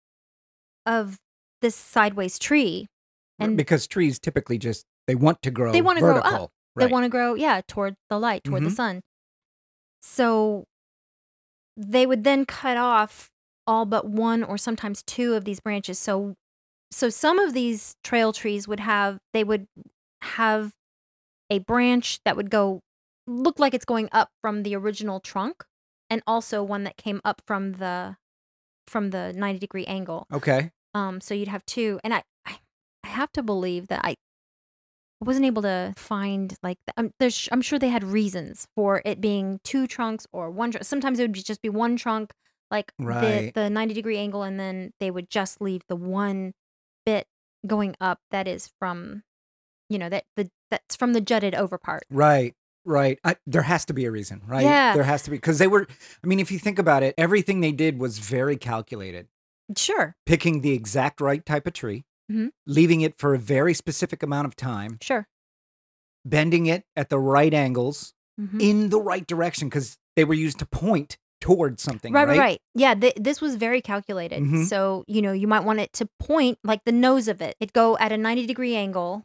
of this sideways tree, and Because trees typically just they want to grow They wanna grow up. vertical. they Right. want to grow, yeah, toward the light, toward the Mhm. sun. So they would then cut off all but one or sometimes two of these branches. So so some of these trail trees would have they would have a branch that would go look like it's going up from the original trunk, and also one that came up from the from the ninety degree angle. Okay. Um, so you'd have two, and I I, I have to believe that I wasn't able to find like the, um, there's I'm sure they had reasons for it being two trunks or one. Tr- Sometimes it would be, just be one trunk, like the Right. the ninety degree angle, and then they would just leave the one bit going up that is from you know that the that's from the jutted over part. Right. Right. I, there has to be a reason, right? Yeah, There has to be because they were. I mean, if you think about it, everything they did was very calculated. sure. Picking the exact right type of tree, hmm leaving it for a very specific amount of time, Sure. bending it at the right angles hmm in the right direction because they were used to point towards something, Right, right, right? right. Yeah, th- this was very calculated. hmm So, you know, you might want it to point like the nose of it. It'd go at a ninety degree angle.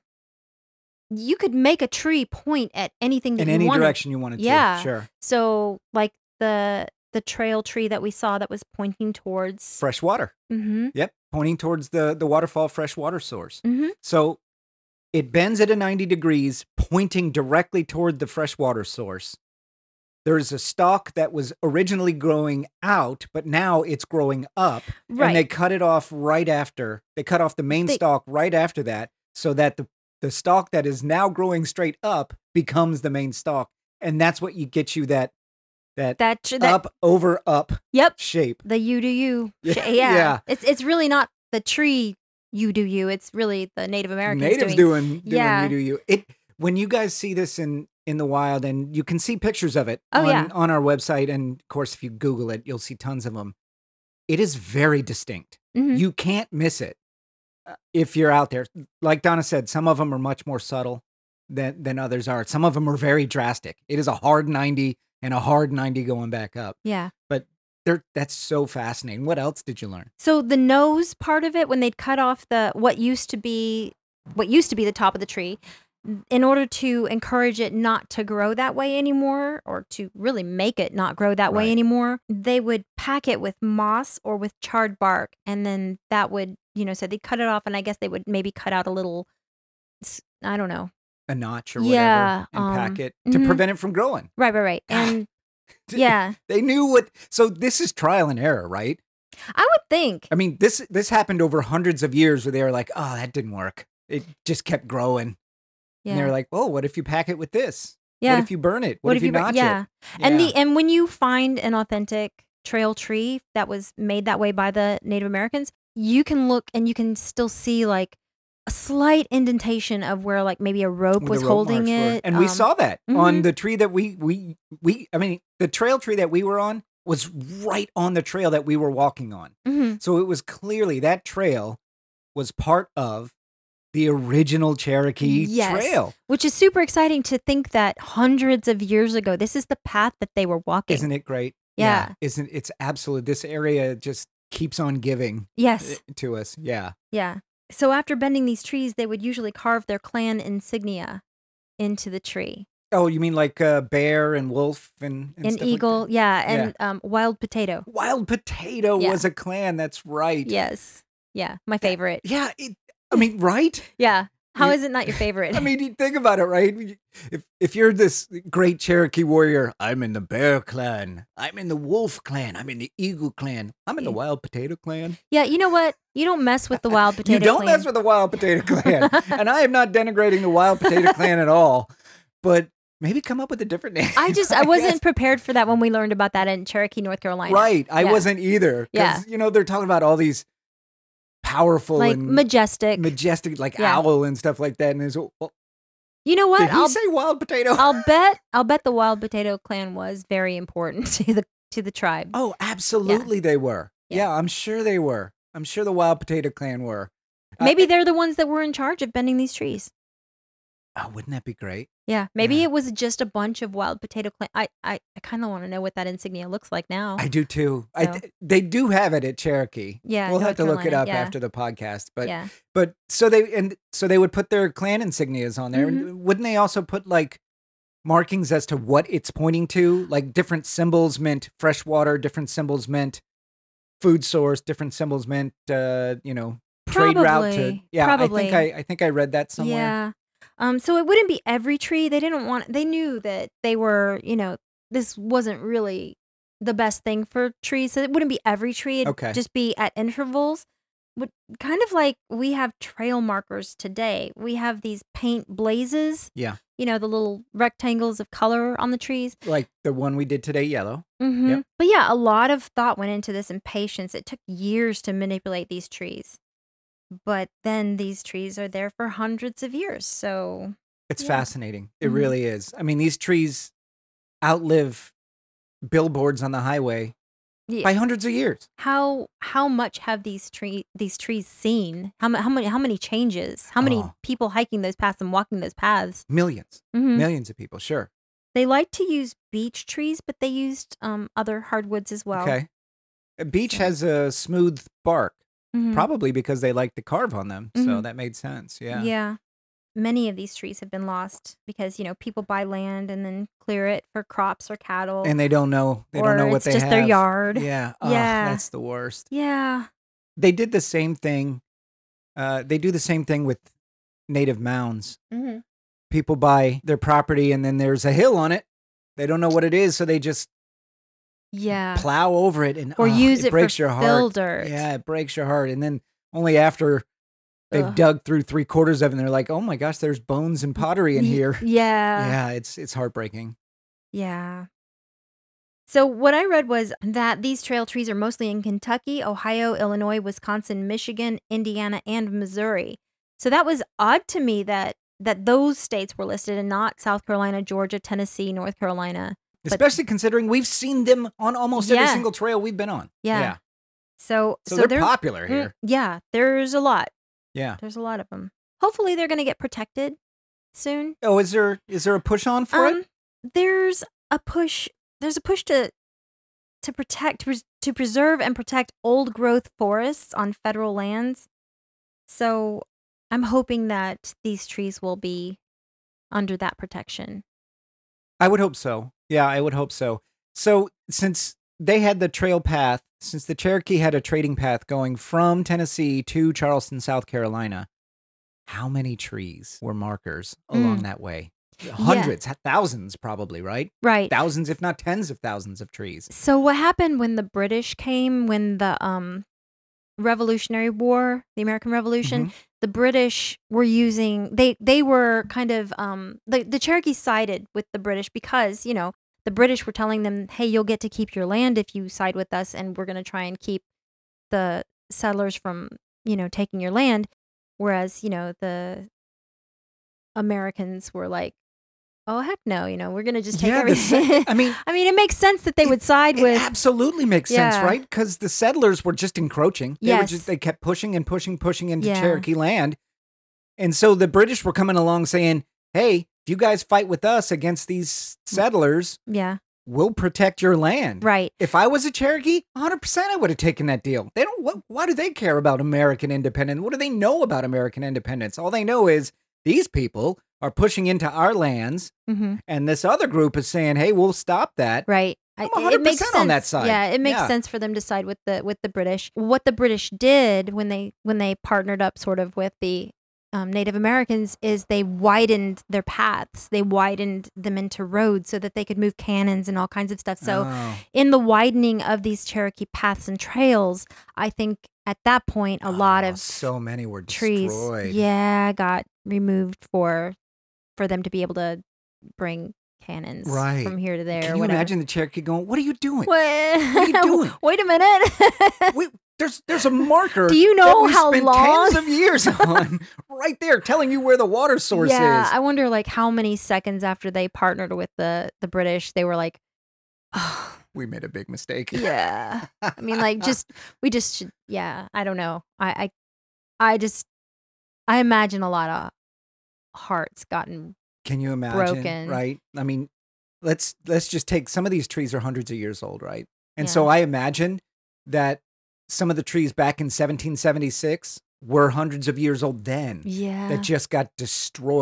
You could make a tree point at anything that In you any wanted. direction you wanted to. Yeah. Sure. So, like the the trail tree that we saw that was pointing towards. Fresh water. Mm-hmm. Yep. Pointing towards the, the waterfall fresh water source. Mm-hmm. So it bends at a ninety degrees, pointing directly toward the fresh water source. There's a stalk that was originally growing out, but now it's growing up. Right. And they cut it off right after. They cut off the main They- stalk right after that so that the, the stalk that is now growing straight up becomes the main stalk. And that's what you get you that that, that tr- that up over up Yep. shape. The you do you. Yeah, Sh- yeah. yeah. It's it's really not the tree you do you. It's really the Native Americans Natives doing. doing, doing Yeah. you do you. It when you guys see this in in the wild, and you can see pictures of it Oh, on, yeah. on our website, and of course if you Google it, you'll see tons of them. It is very distinct. Mhm. You can't miss it uh, if you're out there. Like Donna said, some of them are much more subtle than than others are. Some of them are very drastic. It is a hard ninety and a hard ninety going back up. Yeah. But they're, that's so fascinating. What else did you learn? So the nose part of it, when they'd cut off the what used to be what used to be the top of the tree, in order to encourage it not to grow that way anymore, or to really make it not grow that way Right. anymore, they would pack it with moss or with charred bark, and then that would, you know, so they'd cut it off, and I guess they would maybe cut out a little, s- I don't know. A notch or Yeah, whatever, and pack um, it to mhm. prevent it from growing. Right, right, right. And yeah, They knew what. So this is trial and error, right? I would think. I mean, this this happened over hundreds of years where they were like, "Oh, that didn't work. It just kept growing." And they were Yeah. like, "Oh, what if you pack it with this? Yeah. What if you burn it? What, if, you bur- notch yeah. it?" And Yeah. the and when you find an authentic trail tree that was made that way by the Native Americans, you can look and you can still see like a slight indentation of where like maybe a rope Where was the rope holding marks were. it. and we um, saw that on mhm. the tree that we we we. I mean, the trail tree that we were on was right on the trail that we were walking on. mhm. So it was clearly that trail was part of the original Cherokee Yes. Trail. Which is super exciting to think that hundreds of years ago, this is the path that they were walking. Isn't it great? Yeah. Isn't it's absolute this area just keeps on giving Yes. uh, to us. Yeah. Yeah. So after bending these trees, they would usually carve their clan insignia into the tree. Oh, you mean like uh, bear and wolf and, and An stuff like eagle, that? yeah, and um, wild potato. Wild Potato Yeah. was a clan. That's right. Yes. Yeah, my favorite. Yeah. It, I mean, right? Yeah. How You- is it not your favorite? I mean, you think about it, right? If if you're this great Cherokee warrior, I'm in the bear clan. I'm in the wolf clan. I'm in the eagle clan. I'm in the Yeah. wild potato clan. yeah, you know what? You don't mess with the wild potato You don't clan. mess with the wild potato clan. And I am not denigrating the wild potato clan at all. But maybe come up with a different name. I just I wasn't guess. prepared for that when we learned about that in Cherokee, North Carolina. Right. I Yeah. wasn't either. Yeah. Because, you know, they're talking about all these powerful Like and majestic. majestic, like Yeah. owl and stuff like that. And it's, well, You know what? did he I'll say wild potato? I'll bet I'll bet the wild potato clan was very important to the to the tribe. Oh, absolutely they were. Yeah. Yeah, I'm sure they were. I'm sure the wild potato clan were. Uh, Maybe they're the ones that were in charge of bending these trees. oh, wouldn't that be great? Yeah, maybe Yeah. it was just a bunch of wild potato clan. I I, I kind of want to know what that insignia looks like now. I do too. I So- th- they do have it at Cherokee. Yeah, we'll North have to look it Carolina, up yeah. after the podcast. But yeah. but so they and so they would put their clan insignias on there. Mhm. And wouldn't they also put like markings as to what it's pointing to. Like different symbols meant fresh water, different symbols meant food source, different symbols meant uh, you know, trade route to Probably. yeah, I think Probably. I I think I read that somewhere. Yeah. Um, so it wouldn't be every tree. They didn't want they knew that they were, you know, this wasn't really the best thing for trees. So it wouldn't be every tree. It'd Okay. just be at intervals. Would kind of like we have trail markers today. We have these paint blazes, Yeah. you know, the little rectangles of color on the trees. Like the one we did today, yellow. hmm Yep. But yeah, a lot of thought went into this and patience. It took years to manipulate these trees. But then these trees are there for hundreds of years. So, It's yeah. fascinating. It hmm really is. I mean, these trees outlive billboards on the highway Yeah. by hundreds of years. How how much have these tree these trees seen? How ma- how many how many changes? How many Oh, people hiking those paths and walking those paths? millions. hmm Millions of people, sure. They like to use beech trees, but they used um other hardwoods as well. Okay. A beech So, has a smooth bark, hmm probably because they like to carve on them. So hmm that made sense. Yeah. yeah. Many of these trees have been lost because, you know, people buy land and then clear it for crops or cattle, And they don't know they don't or know what it's they just their have. yard. Yeah. Oh, Yeah. that's the worst. Yeah. They did the same thing. Uh, they do the same thing with native mounds. hmm People buy their property and then there's a hill on it. They don't know what it is, so they just Yeah. plow over it and Or oh, use it it for breaks your fill heart. dirt. Yeah, it breaks your heart. And then only after they've Ugh. dug through three quarters of it, and they're like, "Oh my gosh, there's bones and pottery in Y- here." yeah. Yeah, it's it's heartbreaking. Yeah. So what I read was that these trail trees are mostly in Kentucky, Ohio, Illinois, Wisconsin, Michigan, Indiana, and Missouri. So that was odd to me that that those states were listed and not South Carolina, Georgia, Tennessee, North Carolina. But Especially considering we've seen them on almost every yeah, single trail we've been on. yeah. Yeah. So So so they're they're popular mm, here. yeah, there's a lot. Yeah. There's a lot of them. Hopefully they're going to get protected soon. Oh, is there is there a push on for it? Um there's a push there's a push to to protect to, pres- to preserve and protect old growth forests on federal lands. So I'm hoping that these trees will be under that protection. I would hope so. Yeah, I would hope so. So since they had the trail path, since the Cherokee had a trading path going from Tennessee to Charleston, South Carolina, how many trees were markers along Mm, that way? yeah, Hundreds, ha- thousands probably, right? right. Thousands, if not tens of thousands of trees. So what happened when the British came, when the um Revolutionary War, the American Revolution, hmm the British were using they they were kind of um the the Cherokee sided with the British because, you know, the British were telling them, "Hey, you'll get to keep your land if you side with us, and we're going to try and keep the settlers from, you know, taking your land." Whereas, you know, the Americans were like, "Oh, heck no, you know, we're going to just take Yeah, the se- everything." I mean, I mean, it makes sense that they it would side it with absolutely makes sense, yeah. right? Because the settlers were just encroaching. They were just Yes. they kept pushing and pushing, pushing into Yeah. Cherokee land. And so the British were coming along saying, "Hey, if you guys fight with us against these settlers, Yeah. we'll protect your land." Right. If I was a Cherokee, one hundred percent I would have taken that deal. They don't what, why do they care about American independence? What do they know about American independence? All they know is these people are pushing into our lands Mhm. and this other group is saying, "Hey, we'll stop that." Right. I, I'm it it makes one hundred percent on that sense. side. Yeah, it makes Yeah. sense for them to side with the with the British. What the British did when they when they partnered up sort of with the um, Native Americans is they widened their paths. They widened them into roads so that they could move cannons and all kinds of stuff. So Oh. in the widening of these Cherokee paths and trails, I think at that point a lot Oh, of so many were trees, destroyed. yeah, got removed for for them to be able to bring cannons Right. from here to there Can or you whatever. imagine the Cherokee going, "What are you doing? What? What are you doing? Wait a minute. We, there's there's a marker Do you that know we how spent long? tens of years on right there telling you where the water source Yeah, is." I wonder like how many seconds after they partnered with the the British, they were like, oh, We made a big mistake. yeah. I mean, like, just we just should. Yeah, I don't know. I I I just I imagine a lot of hearts gotten Can you imagine, broken. right? I mean, let's let's just take some of these trees are hundreds of years old, right? And Yeah. so I imagine that some of the trees back in seventeen seventy-six were hundreds of years old then that Yeah. just got destroyed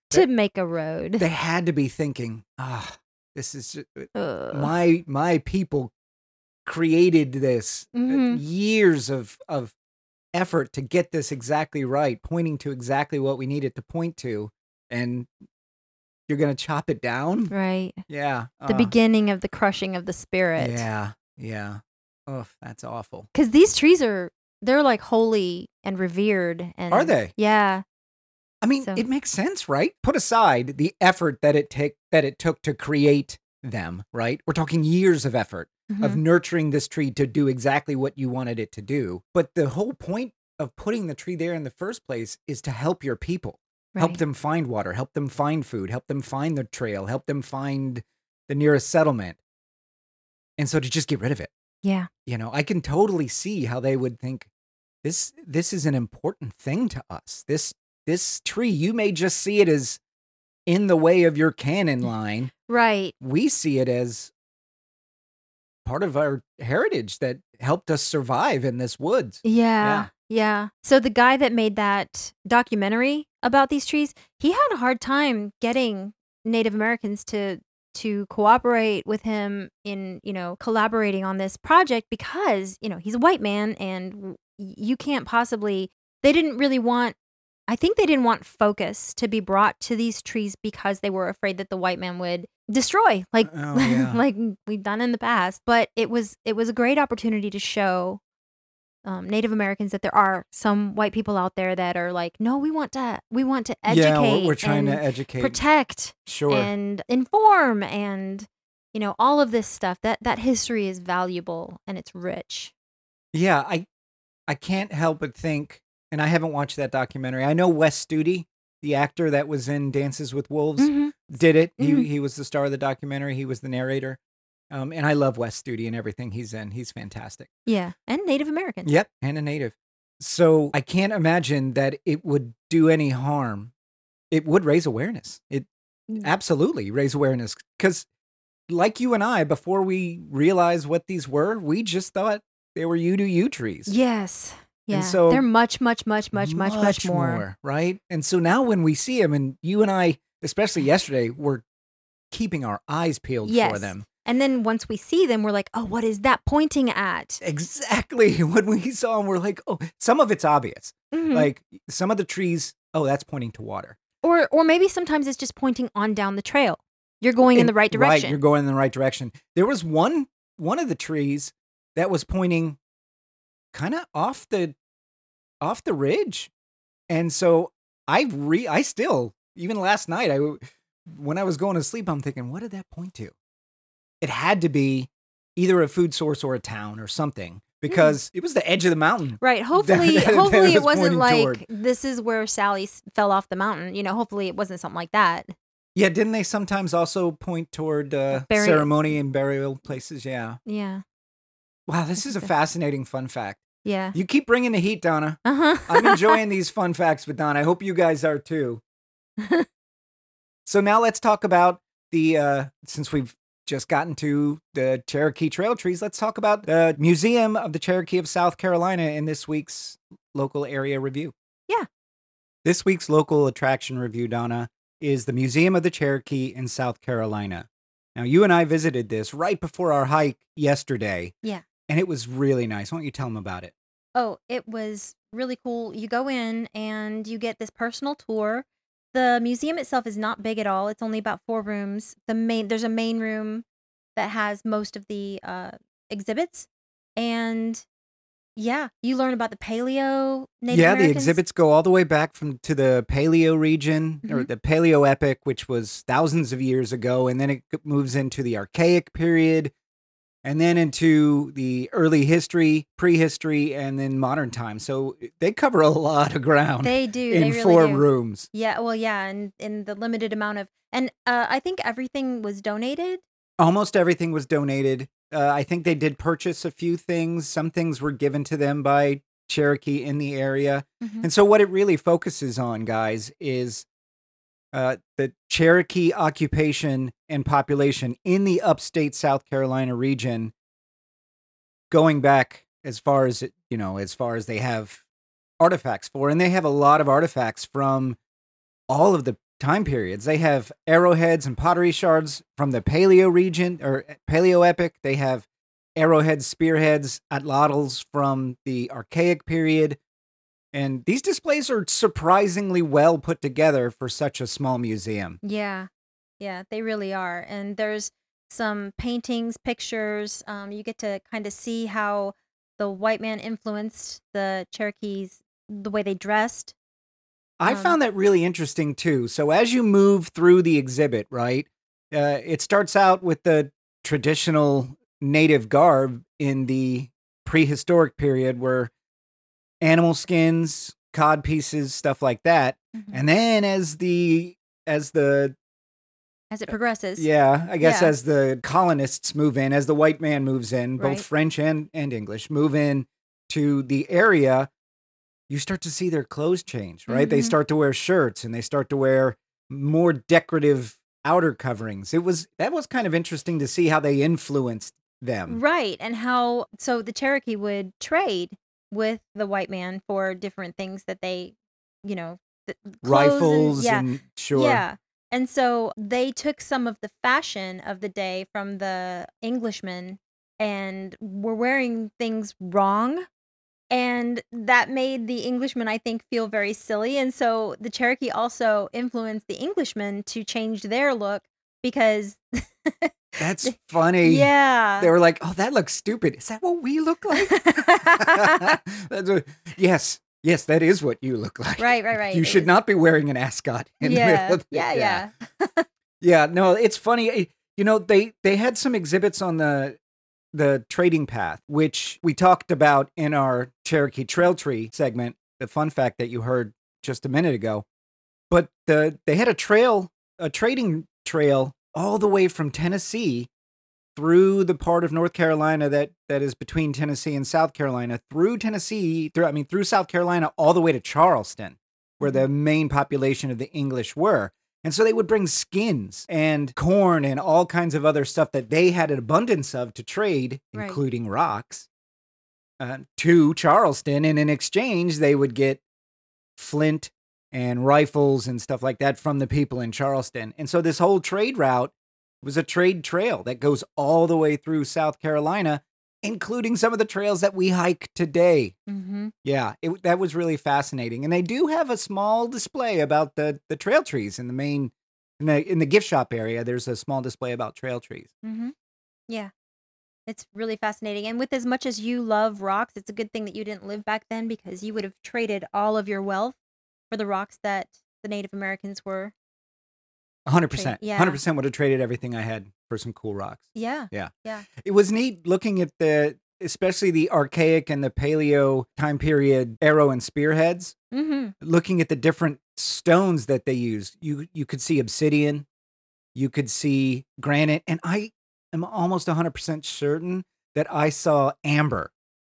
to make a road. They had to be thinking, ah, this is ju- Ugh. my my people created this uh, Mhm. years of of effort to get this exactly right, pointing to exactly what we need it to point to, and you're gonna chop it down? Right. Yeah. The Uh, beginning of the crushing of the spirit. yeah. Yeah. Oh, that's awful. Because these trees are they're, like, holy and revered and Are they? Yeah. I mean, So it makes sense, right? Put aside the effort that it take that it took to create them, right? We're talking years of effort of Mhm. nurturing this tree to do exactly what you wanted it to do. But the whole point of putting the tree there in the first place is to help your people. Help Right. them find water, help them find food, help them find the trail, help them find the nearest settlement. And so to just get rid of it, Yeah. you know, I can totally see how they would think this this is an important thing to us. This this tree, you may just see it as in the way of your cannon line. Right. We see it as part of our heritage that helped us survive in this woods. Yeah. Yeah. Yeah. So the guy that made that documentary about these trees, he had a hard time getting Native Americans to to cooperate with him in, you know, collaborating on this project because, you know, he's a white man and w- y- you can't possibly they didn't really want I think they didn't want focus to be brought to these trees because they were afraid that the white man would destroy like Oh yeah. like we've done in the past. But it was it was a great opportunity to show um, Native Americans that there are some white people out there that are like, no, we want to we want to Yeah, we're, we're educate trying to and educate. protect Sure. and inform and you know all of this stuff. That that history is valuable and it's rich. Yeah, I I can't help but think, and I haven't watched that documentary. I know Wes Studi, the actor that was in Dances with Wolves, Hmm. did it. He Hmm. he was the star of the documentary. He was the narrator. Um, and I love Wes Studi and everything he's in. He's fantastic. Yeah, and Native Americans. Yep, and a native. So I can't imagine that it would do any harm. It would raise awareness. It Mm. absolutely raise awareness because, like you and I, before we realized what these were, we just thought they were you do you trees. Yes. And Yeah. so They're much, much, much, much, much, much more. right? And so now when we see them, and you and I, especially yesterday, were keeping our eyes peeled for Yes. them. And then once we see them, we're like, oh, what is that pointing at? Exactly. When we saw them, we're like, oh, some of it's obvious. Mhm. Like some of the trees, oh, that's pointing to water. Or or maybe sometimes it's just pointing on down the trail. You're going in And- the right Right, direction. you're going in the right direction. There was one one of the trees that was pointing kind of off the off the ridge. And so I re I still, even last night, I w- when I was going to sleep, I'm thinking, what did that point to? It had to be either a food source or a town or something because it was the edge of the mountain. Right. Hopefully, that- that hopefully it it was wasn't pointing like toward. this is where Sally s- fell off the mountain. You know, hopefully it wasn't something like that. Yeah, didn't they sometimes also point toward uh, Burial- ceremony and burial places? Yeah. Yeah. Wow, this is a fascinating fun fact. Yeah. You keep bringing the heat, Donna. Uh huh. I'm enjoying these fun facts with Donna. I hope you guys are too. So now let's talk about the, uh, since we've just gotten to the Cherokee Trail Trees, let's talk about the Museum of the Cherokee of South Carolina in this week's local area review. Yeah. This week's local attraction review, Donna, is the Museum of the Cherokee in South Carolina. Now, you and I visited this right before our hike yesterday. Yeah. And it was really nice. Why don't you tell them about it? Oh, it was really cool. You go in and you get this personal tour. The museum itself is not big at all. It's only about four rooms. The main there's a main room that has most of the uh, exhibits, and yeah, you learn about the paleo Native yeah, Americans. the exhibits go all the way back from to the Paleo region or Mhm. the Paleo epoch, which was thousands of years ago, and then it g- moves into the Archaic period, and then into the early history, prehistory, and then modern times. So they cover a lot of ground They do. in they really four do. rooms. Yeah. Well, yeah, and in the limited amount of, and uh, I think everything was donated. Almost everything was donated. Uh, I think they did purchase a few things. Some things were given to them by Cherokee in the area. Mhm. And so what it really focuses on, guys, is uh, the Cherokee occupation and population in the upstate South Carolina region, going back as far as it, you know, as far as they have artifacts for, and they have a lot of artifacts from all of the time periods. They have arrowheads and pottery shards from the Paleo region or Paleo epoch. They have arrowheads, spearheads, atlatls from the Archaic period. And these displays are surprisingly well put together for such a small museum. Yeah. Yeah, they really are. And there's some paintings, pictures. Um, you get to kind of see how the white man influenced the Cherokees, the way they dressed. I Um, found that really interesting too. So as you move through the exhibit, right, uh, it starts out with the traditional native garb in the prehistoric period where animal skins, cod pieces, stuff like that. mhm. And then as the as the As it progresses. yeah, I guess Yeah, as the colonists move in, as the white man moves in, both right. French and and English move in to the area, you start to see their clothes change, right? They Hmm. start to wear shirts and they start to wear more decorative outer coverings. It was that was kind of interesting to see how they influenced them. Right. And how, so the Cherokee would trade with the white man for different things that they, you know, th- clothes and, Rifles yeah, and sure. yeah. And so they took some of the fashion of the day from the Englishmen and were wearing things wrong. And that made the Englishmen, I think, feel very silly. And so the Cherokee also influenced the Englishmen to change their look because, That's the- funny. yeah. They were like, "Oh, that looks stupid. Is that what we look like?" That's what, yes, yes, that is what you look like. Right, right, right. You It should was, not be wearing an ascot in the middle yeah, of the yeah, yeah. yeah. Yeah, no, it's funny. eh, You know, they they had some exhibits on the the trading path, which we talked about in our Cherokee Trail Tree segment, the fun fact that you heard just a minute ago. But the they had a trail, a trading trail all the way from Tennessee through the part of North Carolina that that is between Tennessee and South Carolina, through Tennessee, through I mean through South Carolina all the way to Charleston, where Mhm. the main population of the English were. And so they would bring skins and corn and all kinds of other stuff that they had an abundance of to trade, Right. including rocks, uh, to Charleston. And in exchange, they would get flint and rifles and stuff like that from the people in Charleston. And so this whole trade route was a trade trail that goes all the way through South Carolina, including some of the trails that we hike today. Mhm. Yeah, it, that was really fascinating. And they do have a small display about the the trail trees in the main in the in the gift shop area. There's a small display about trail trees. Mhm. Yeah. It's really fascinating. And with as much as you love rocks, it's a good thing that you didn't live back then because you would have traded all of your wealth for the rocks that the Native Americans were trading. one hundred percent. Yeah. one hundred percent would have traded everything I had for some cool rocks. Yeah. Yeah. Yeah. It was neat looking at the especially the archaic and the paleo time period arrow and spearheads, Mhm. looking at the different stones that they used. You you could see obsidian, you could see granite, and I am almost one hundred percent certain that I saw amber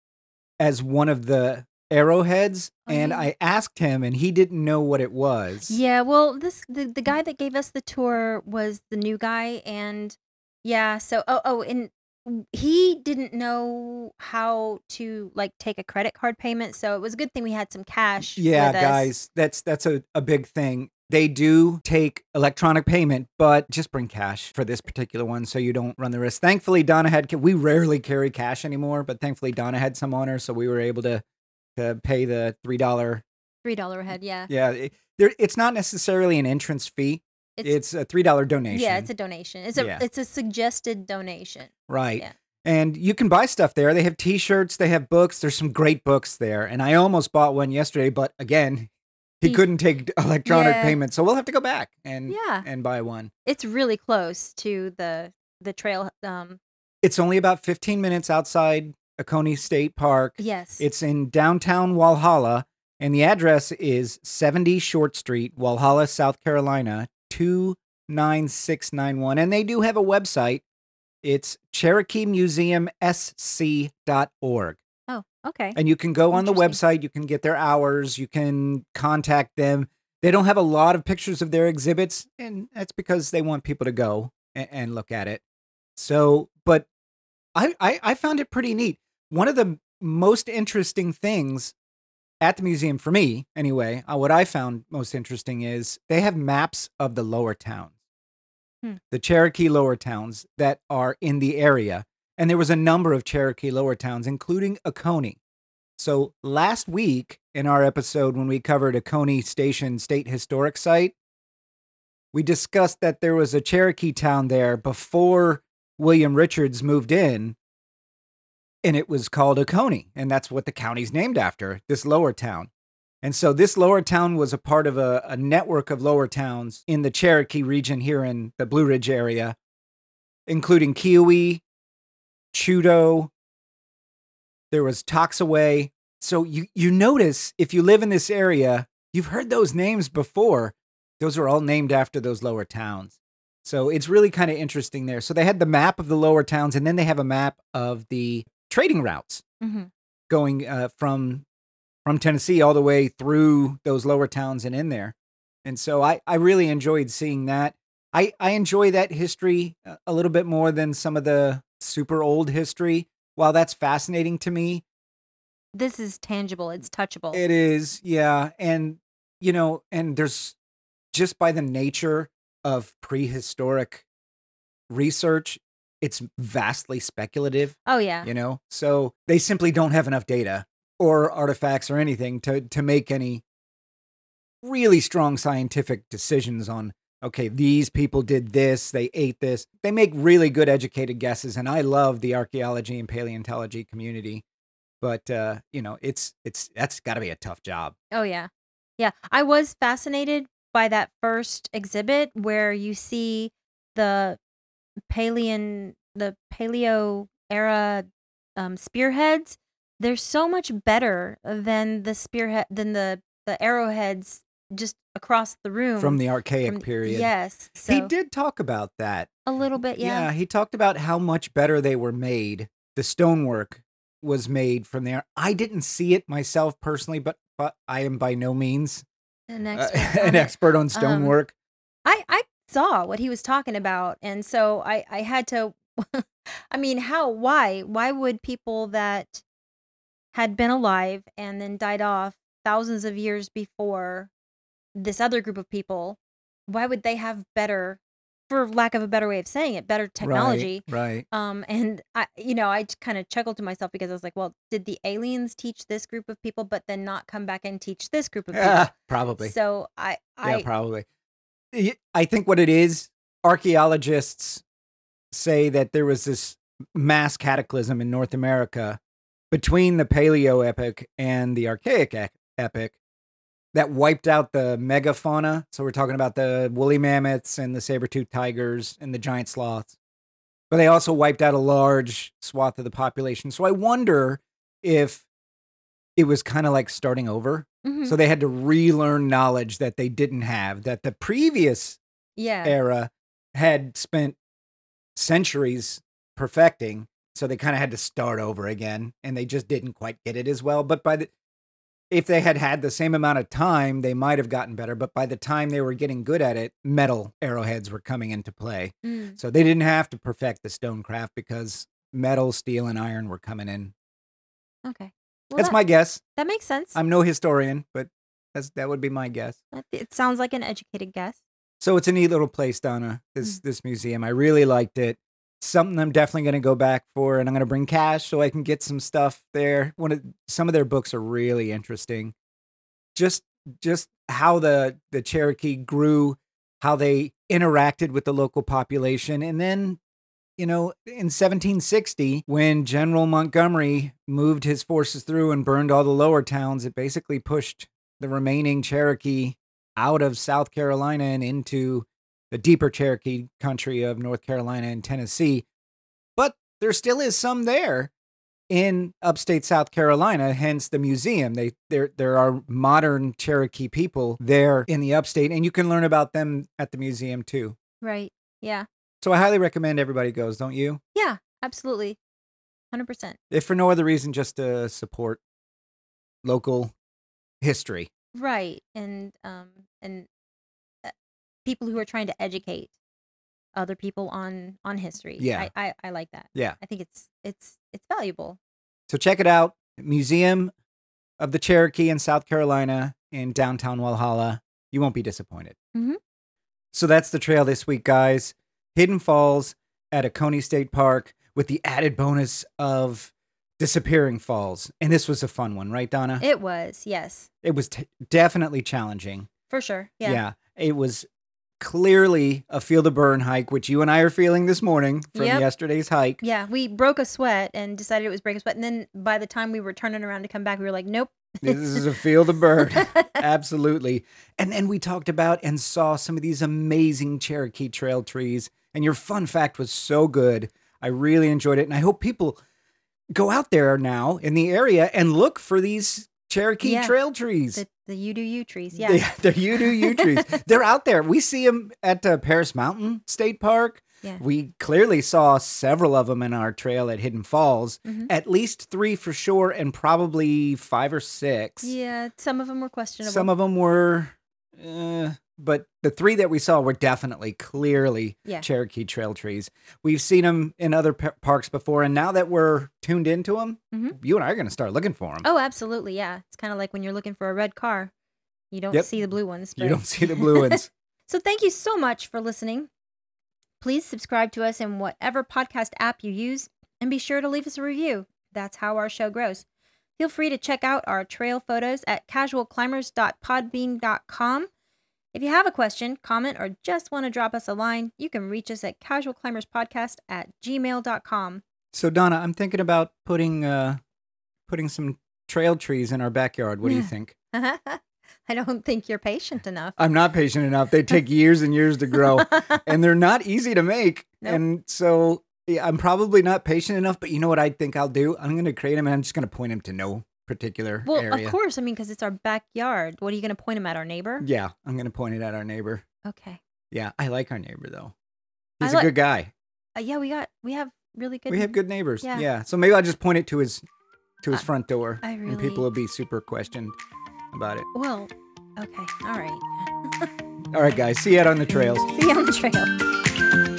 as one of the arrowheads, Oh, and yeah. I asked him and he didn't know what it was. Yeah, well, this the the guy that gave us the tour was the new guy, and yeah, so oh oh, and w- he didn't know how to like take a credit card payment, so it was a good thing we had some cash Yeah, with us. guys, that's that's a, a big thing. They do take electronic payment, but just bring cash for this particular one so you don't run the risk. Thankfully, Donna had ca- we rarely carry cash anymore, but thankfully Donna had some on her, so we were able to to pay the three dollar. three dollars a head, yeah. Yeah, it, there. It's not necessarily an entrance fee; It's it's a three dollar yeah, it's donation. a donation. It's a Yeah, it's a suggested donation. right. Yeah. And you can buy stuff there. They have T-shirts, they have books. There's some great books there, and I almost bought one yesterday, but again, he He couldn't take electronic yeah. payment, so we'll have to go back and Yeah. and buy one. It's really close to the the trail um It's only about fifteen minutes outside Oconee State Park. yes. It's in downtown Walhalla, and the address is seventy Short Street, Walhalla, South Carolina, two nine six nine one. And they do have a website. It's cherokee museum s c dot org. Oh, okay. And you can go on the Interesting. website, you can get their hours, you can contact them. They don't have a lot of pictures of their exhibits, and that's because they want people to go and, and look at it. So, but I, I I found it pretty neat. One of the most interesting things at the museum, for me anyway, uh, what I found most interesting is they have maps of the lower towns, Hmm. the Cherokee lower towns that are in the area. And there was a number of Cherokee lower towns, including Oconee. So last week in our episode, when we covered Oconee Station State Historic Site, we discussed that there was a Cherokee town there before William Richards moved in, and it was called Oconee, and that's what the county's named after, this lower town. And so this lower town was a part of a, a network of lower towns in the Cherokee region here in the Blue Ridge area, including Keowee, Chudo, there was Toxaway. So you, you notice if you live in this area, you've heard those names before. Those are all named after those lower towns. So it's really kind of interesting there. So they had the map of the lower towns, and then they have a map of the trading routes hmm going uh, from from Tennessee all the way through those lower towns and in there. And so I, I really enjoyed seeing that. I, I enjoy that history a a little bit more than some of the super old history. While that's fascinating to me, This is tangible. It's touchable. it is, yeah. And, you know, and there's just by the nature of prehistoric research, it's vastly speculative, Oh yeah. you know? So they simply don't have enough data or artifacts or anything to, to make any really strong scientific decisions on, okay, these people did this, they ate this. They make really good educated guesses. And I love the archaeology and paleontology community. But uh, you know, it's it's that's got to be a tough job. Oh yeah. Yeah. I was fascinated by that first exhibit where you see the Paleon the paleo era um, spearheads. They're so much better than the spearhead than the the arrowheads just across the From room. the archaic From period. yes, He so did talk about that. a little bit, yeah. Yeah, he talked about how much better they were made. The stonework was made from there. I didn't see it myself personally, but but I am by no means An uh, expert an on it. expert on Um, stonework. I I saw what he was talking about, and so I I had to. I mean, how? Why? Why would people that had been alive and then died off thousands of years before this other group of people, why would they have better, for lack of a better way of saying it, better Right, technology? right. Um, and I, you know, I kind of chuckled to myself because I was like, well, did the aliens teach this group of people, but then not come back and teach this group of Yeah, people? probably. So I, Yeah, I, probably. Y- I think what it is, archaeologists say that there was this mass cataclysm in North America between the Paleo epoch and the Archaic ec- epoch that wiped out the megafauna. So we're talking about the woolly mammoths and the saber-toothed tigers and the giant sloths. But they also wiped out a large swath of the population. So I wonder if it was kind of like starting over. mhm, So they had to relearn knowledge that they didn't have, that the previous yeah, era had spent centuries perfecting. So they kind of had to start over again, and they just didn't quite get it as well. But by the if they had had the same amount of time, they might have gotten better. But by the time they were getting good at it, metal arrowheads were coming into play. mm, So they didn't have to perfect the stonecraft because metal, steel, and iron were coming in. okay. Well, That's that my guess. that makes sense. I'm no historian, but that's that would be my guess. That, it sounds like an educated guess. So it's a neat little place, Donna. This Mm, this museum, I really liked it. Something I'm definitely going to go back for, and I'm going to bring cash so I can get some stuff there. One of some of their books are really interesting. Just just how the the Cherokee grew, how they interacted with the local population, and then you know in seventeen sixty when General Montgomery moved his forces through and burned all the lower towns, it basically pushed the remaining Cherokee out of South Carolina and into the deeper Cherokee country of North Carolina and Tennessee. But there still is some there in upstate South Carolina, hence the museum. They there there are modern Cherokee people there in the upstate, and you can learn about them at the museum too. right. Yeah. So I highly recommend everybody goes, don't you? Yeah. Absolutely. one hundred percent. If for no other reason, just to support local history. Right. And um and uh, people who are trying to educate other people on on history. Yeah, I I, I like that. yeah. I think it's it's it's valuable. So check it out. Museum of the Cherokee in South Carolina in downtown Walhalla, you won't be disappointed. Mhm. So that's the trail this week, guys. Hidden Falls at Oconee State Park with the added bonus of Disappearing Falls. And this was a fun one, right, Donna? It was, yes. It was t- definitely challenging. For sure, yeah. Yeah. It was clearly a Feel the Burn hike, which you and I are feeling this morning from Yep. yesterday's hike. Yeah, we broke a sweat and decided it was break a sweat. And then by the time we were turning around to come back, we were like, nope. This is a Feel the Burn. Absolutely. And then we talked about and saw some of these amazing Cherokee Trail trees. And your fun fact was so good. I really enjoyed it. And I hope people go out there now in the area and look for these Cherokee Yeah. Trail trees. The, the you do you trees, yeah. They, they're you do you trees. They're out there. We see them at uh, Paris Mountain State Park. Yeah. We clearly saw several of them in our trail at Hidden Falls. Mhm. At least three for sure, and probably five or six. Yeah, some of them were questionable. Some of them were, uh, but the three that we saw were definitely, clearly Yeah. Cherokee Trail trees. We've seen them in other pa- parks before, and now that we're tuned into them, Mhm. you and I are going to start looking for them. Oh, absolutely, yeah. It's kind of like when you're looking for a red car. You don't Yep. see the blue ones. You but- don't see the blue ones. So thank you so much for listening. Please subscribe to us in whatever podcast app you use and be sure to leave us a review. That's how our show grows. Feel free to check out our trail photos at casual climbers dot podbean dot com. If you have a question, comment, or just want to drop us a line, you can reach us at casualclimberspodcast at gmail dot com. So Donna, I'm thinking about putting uh, putting some trail trees in our backyard. What do you think? I don't think you're patient enough. I'm not patient enough. They take years and years to grow, and they're not easy to make. Nope. And so yeah, I'm probably not patient enough. But you know what I think I'll do? I'm going to create them, and I'm just going to point them to no particular Well, area. of course. I mean, because it's our backyard. What are you going to point them at, our neighbor? Yeah, I'm going to point it at our neighbor. Okay. Yeah, I like our neighbor though. I He's like- a good guy. Uh, yeah, we got we have really good. We have good neighbors. Yeah. Yeah. So maybe I'll just point it to his to his I- front door, I and people really- will be super questioned about it. Well, okay, all right. All right, guys. See you out on the trails. See you on the trail.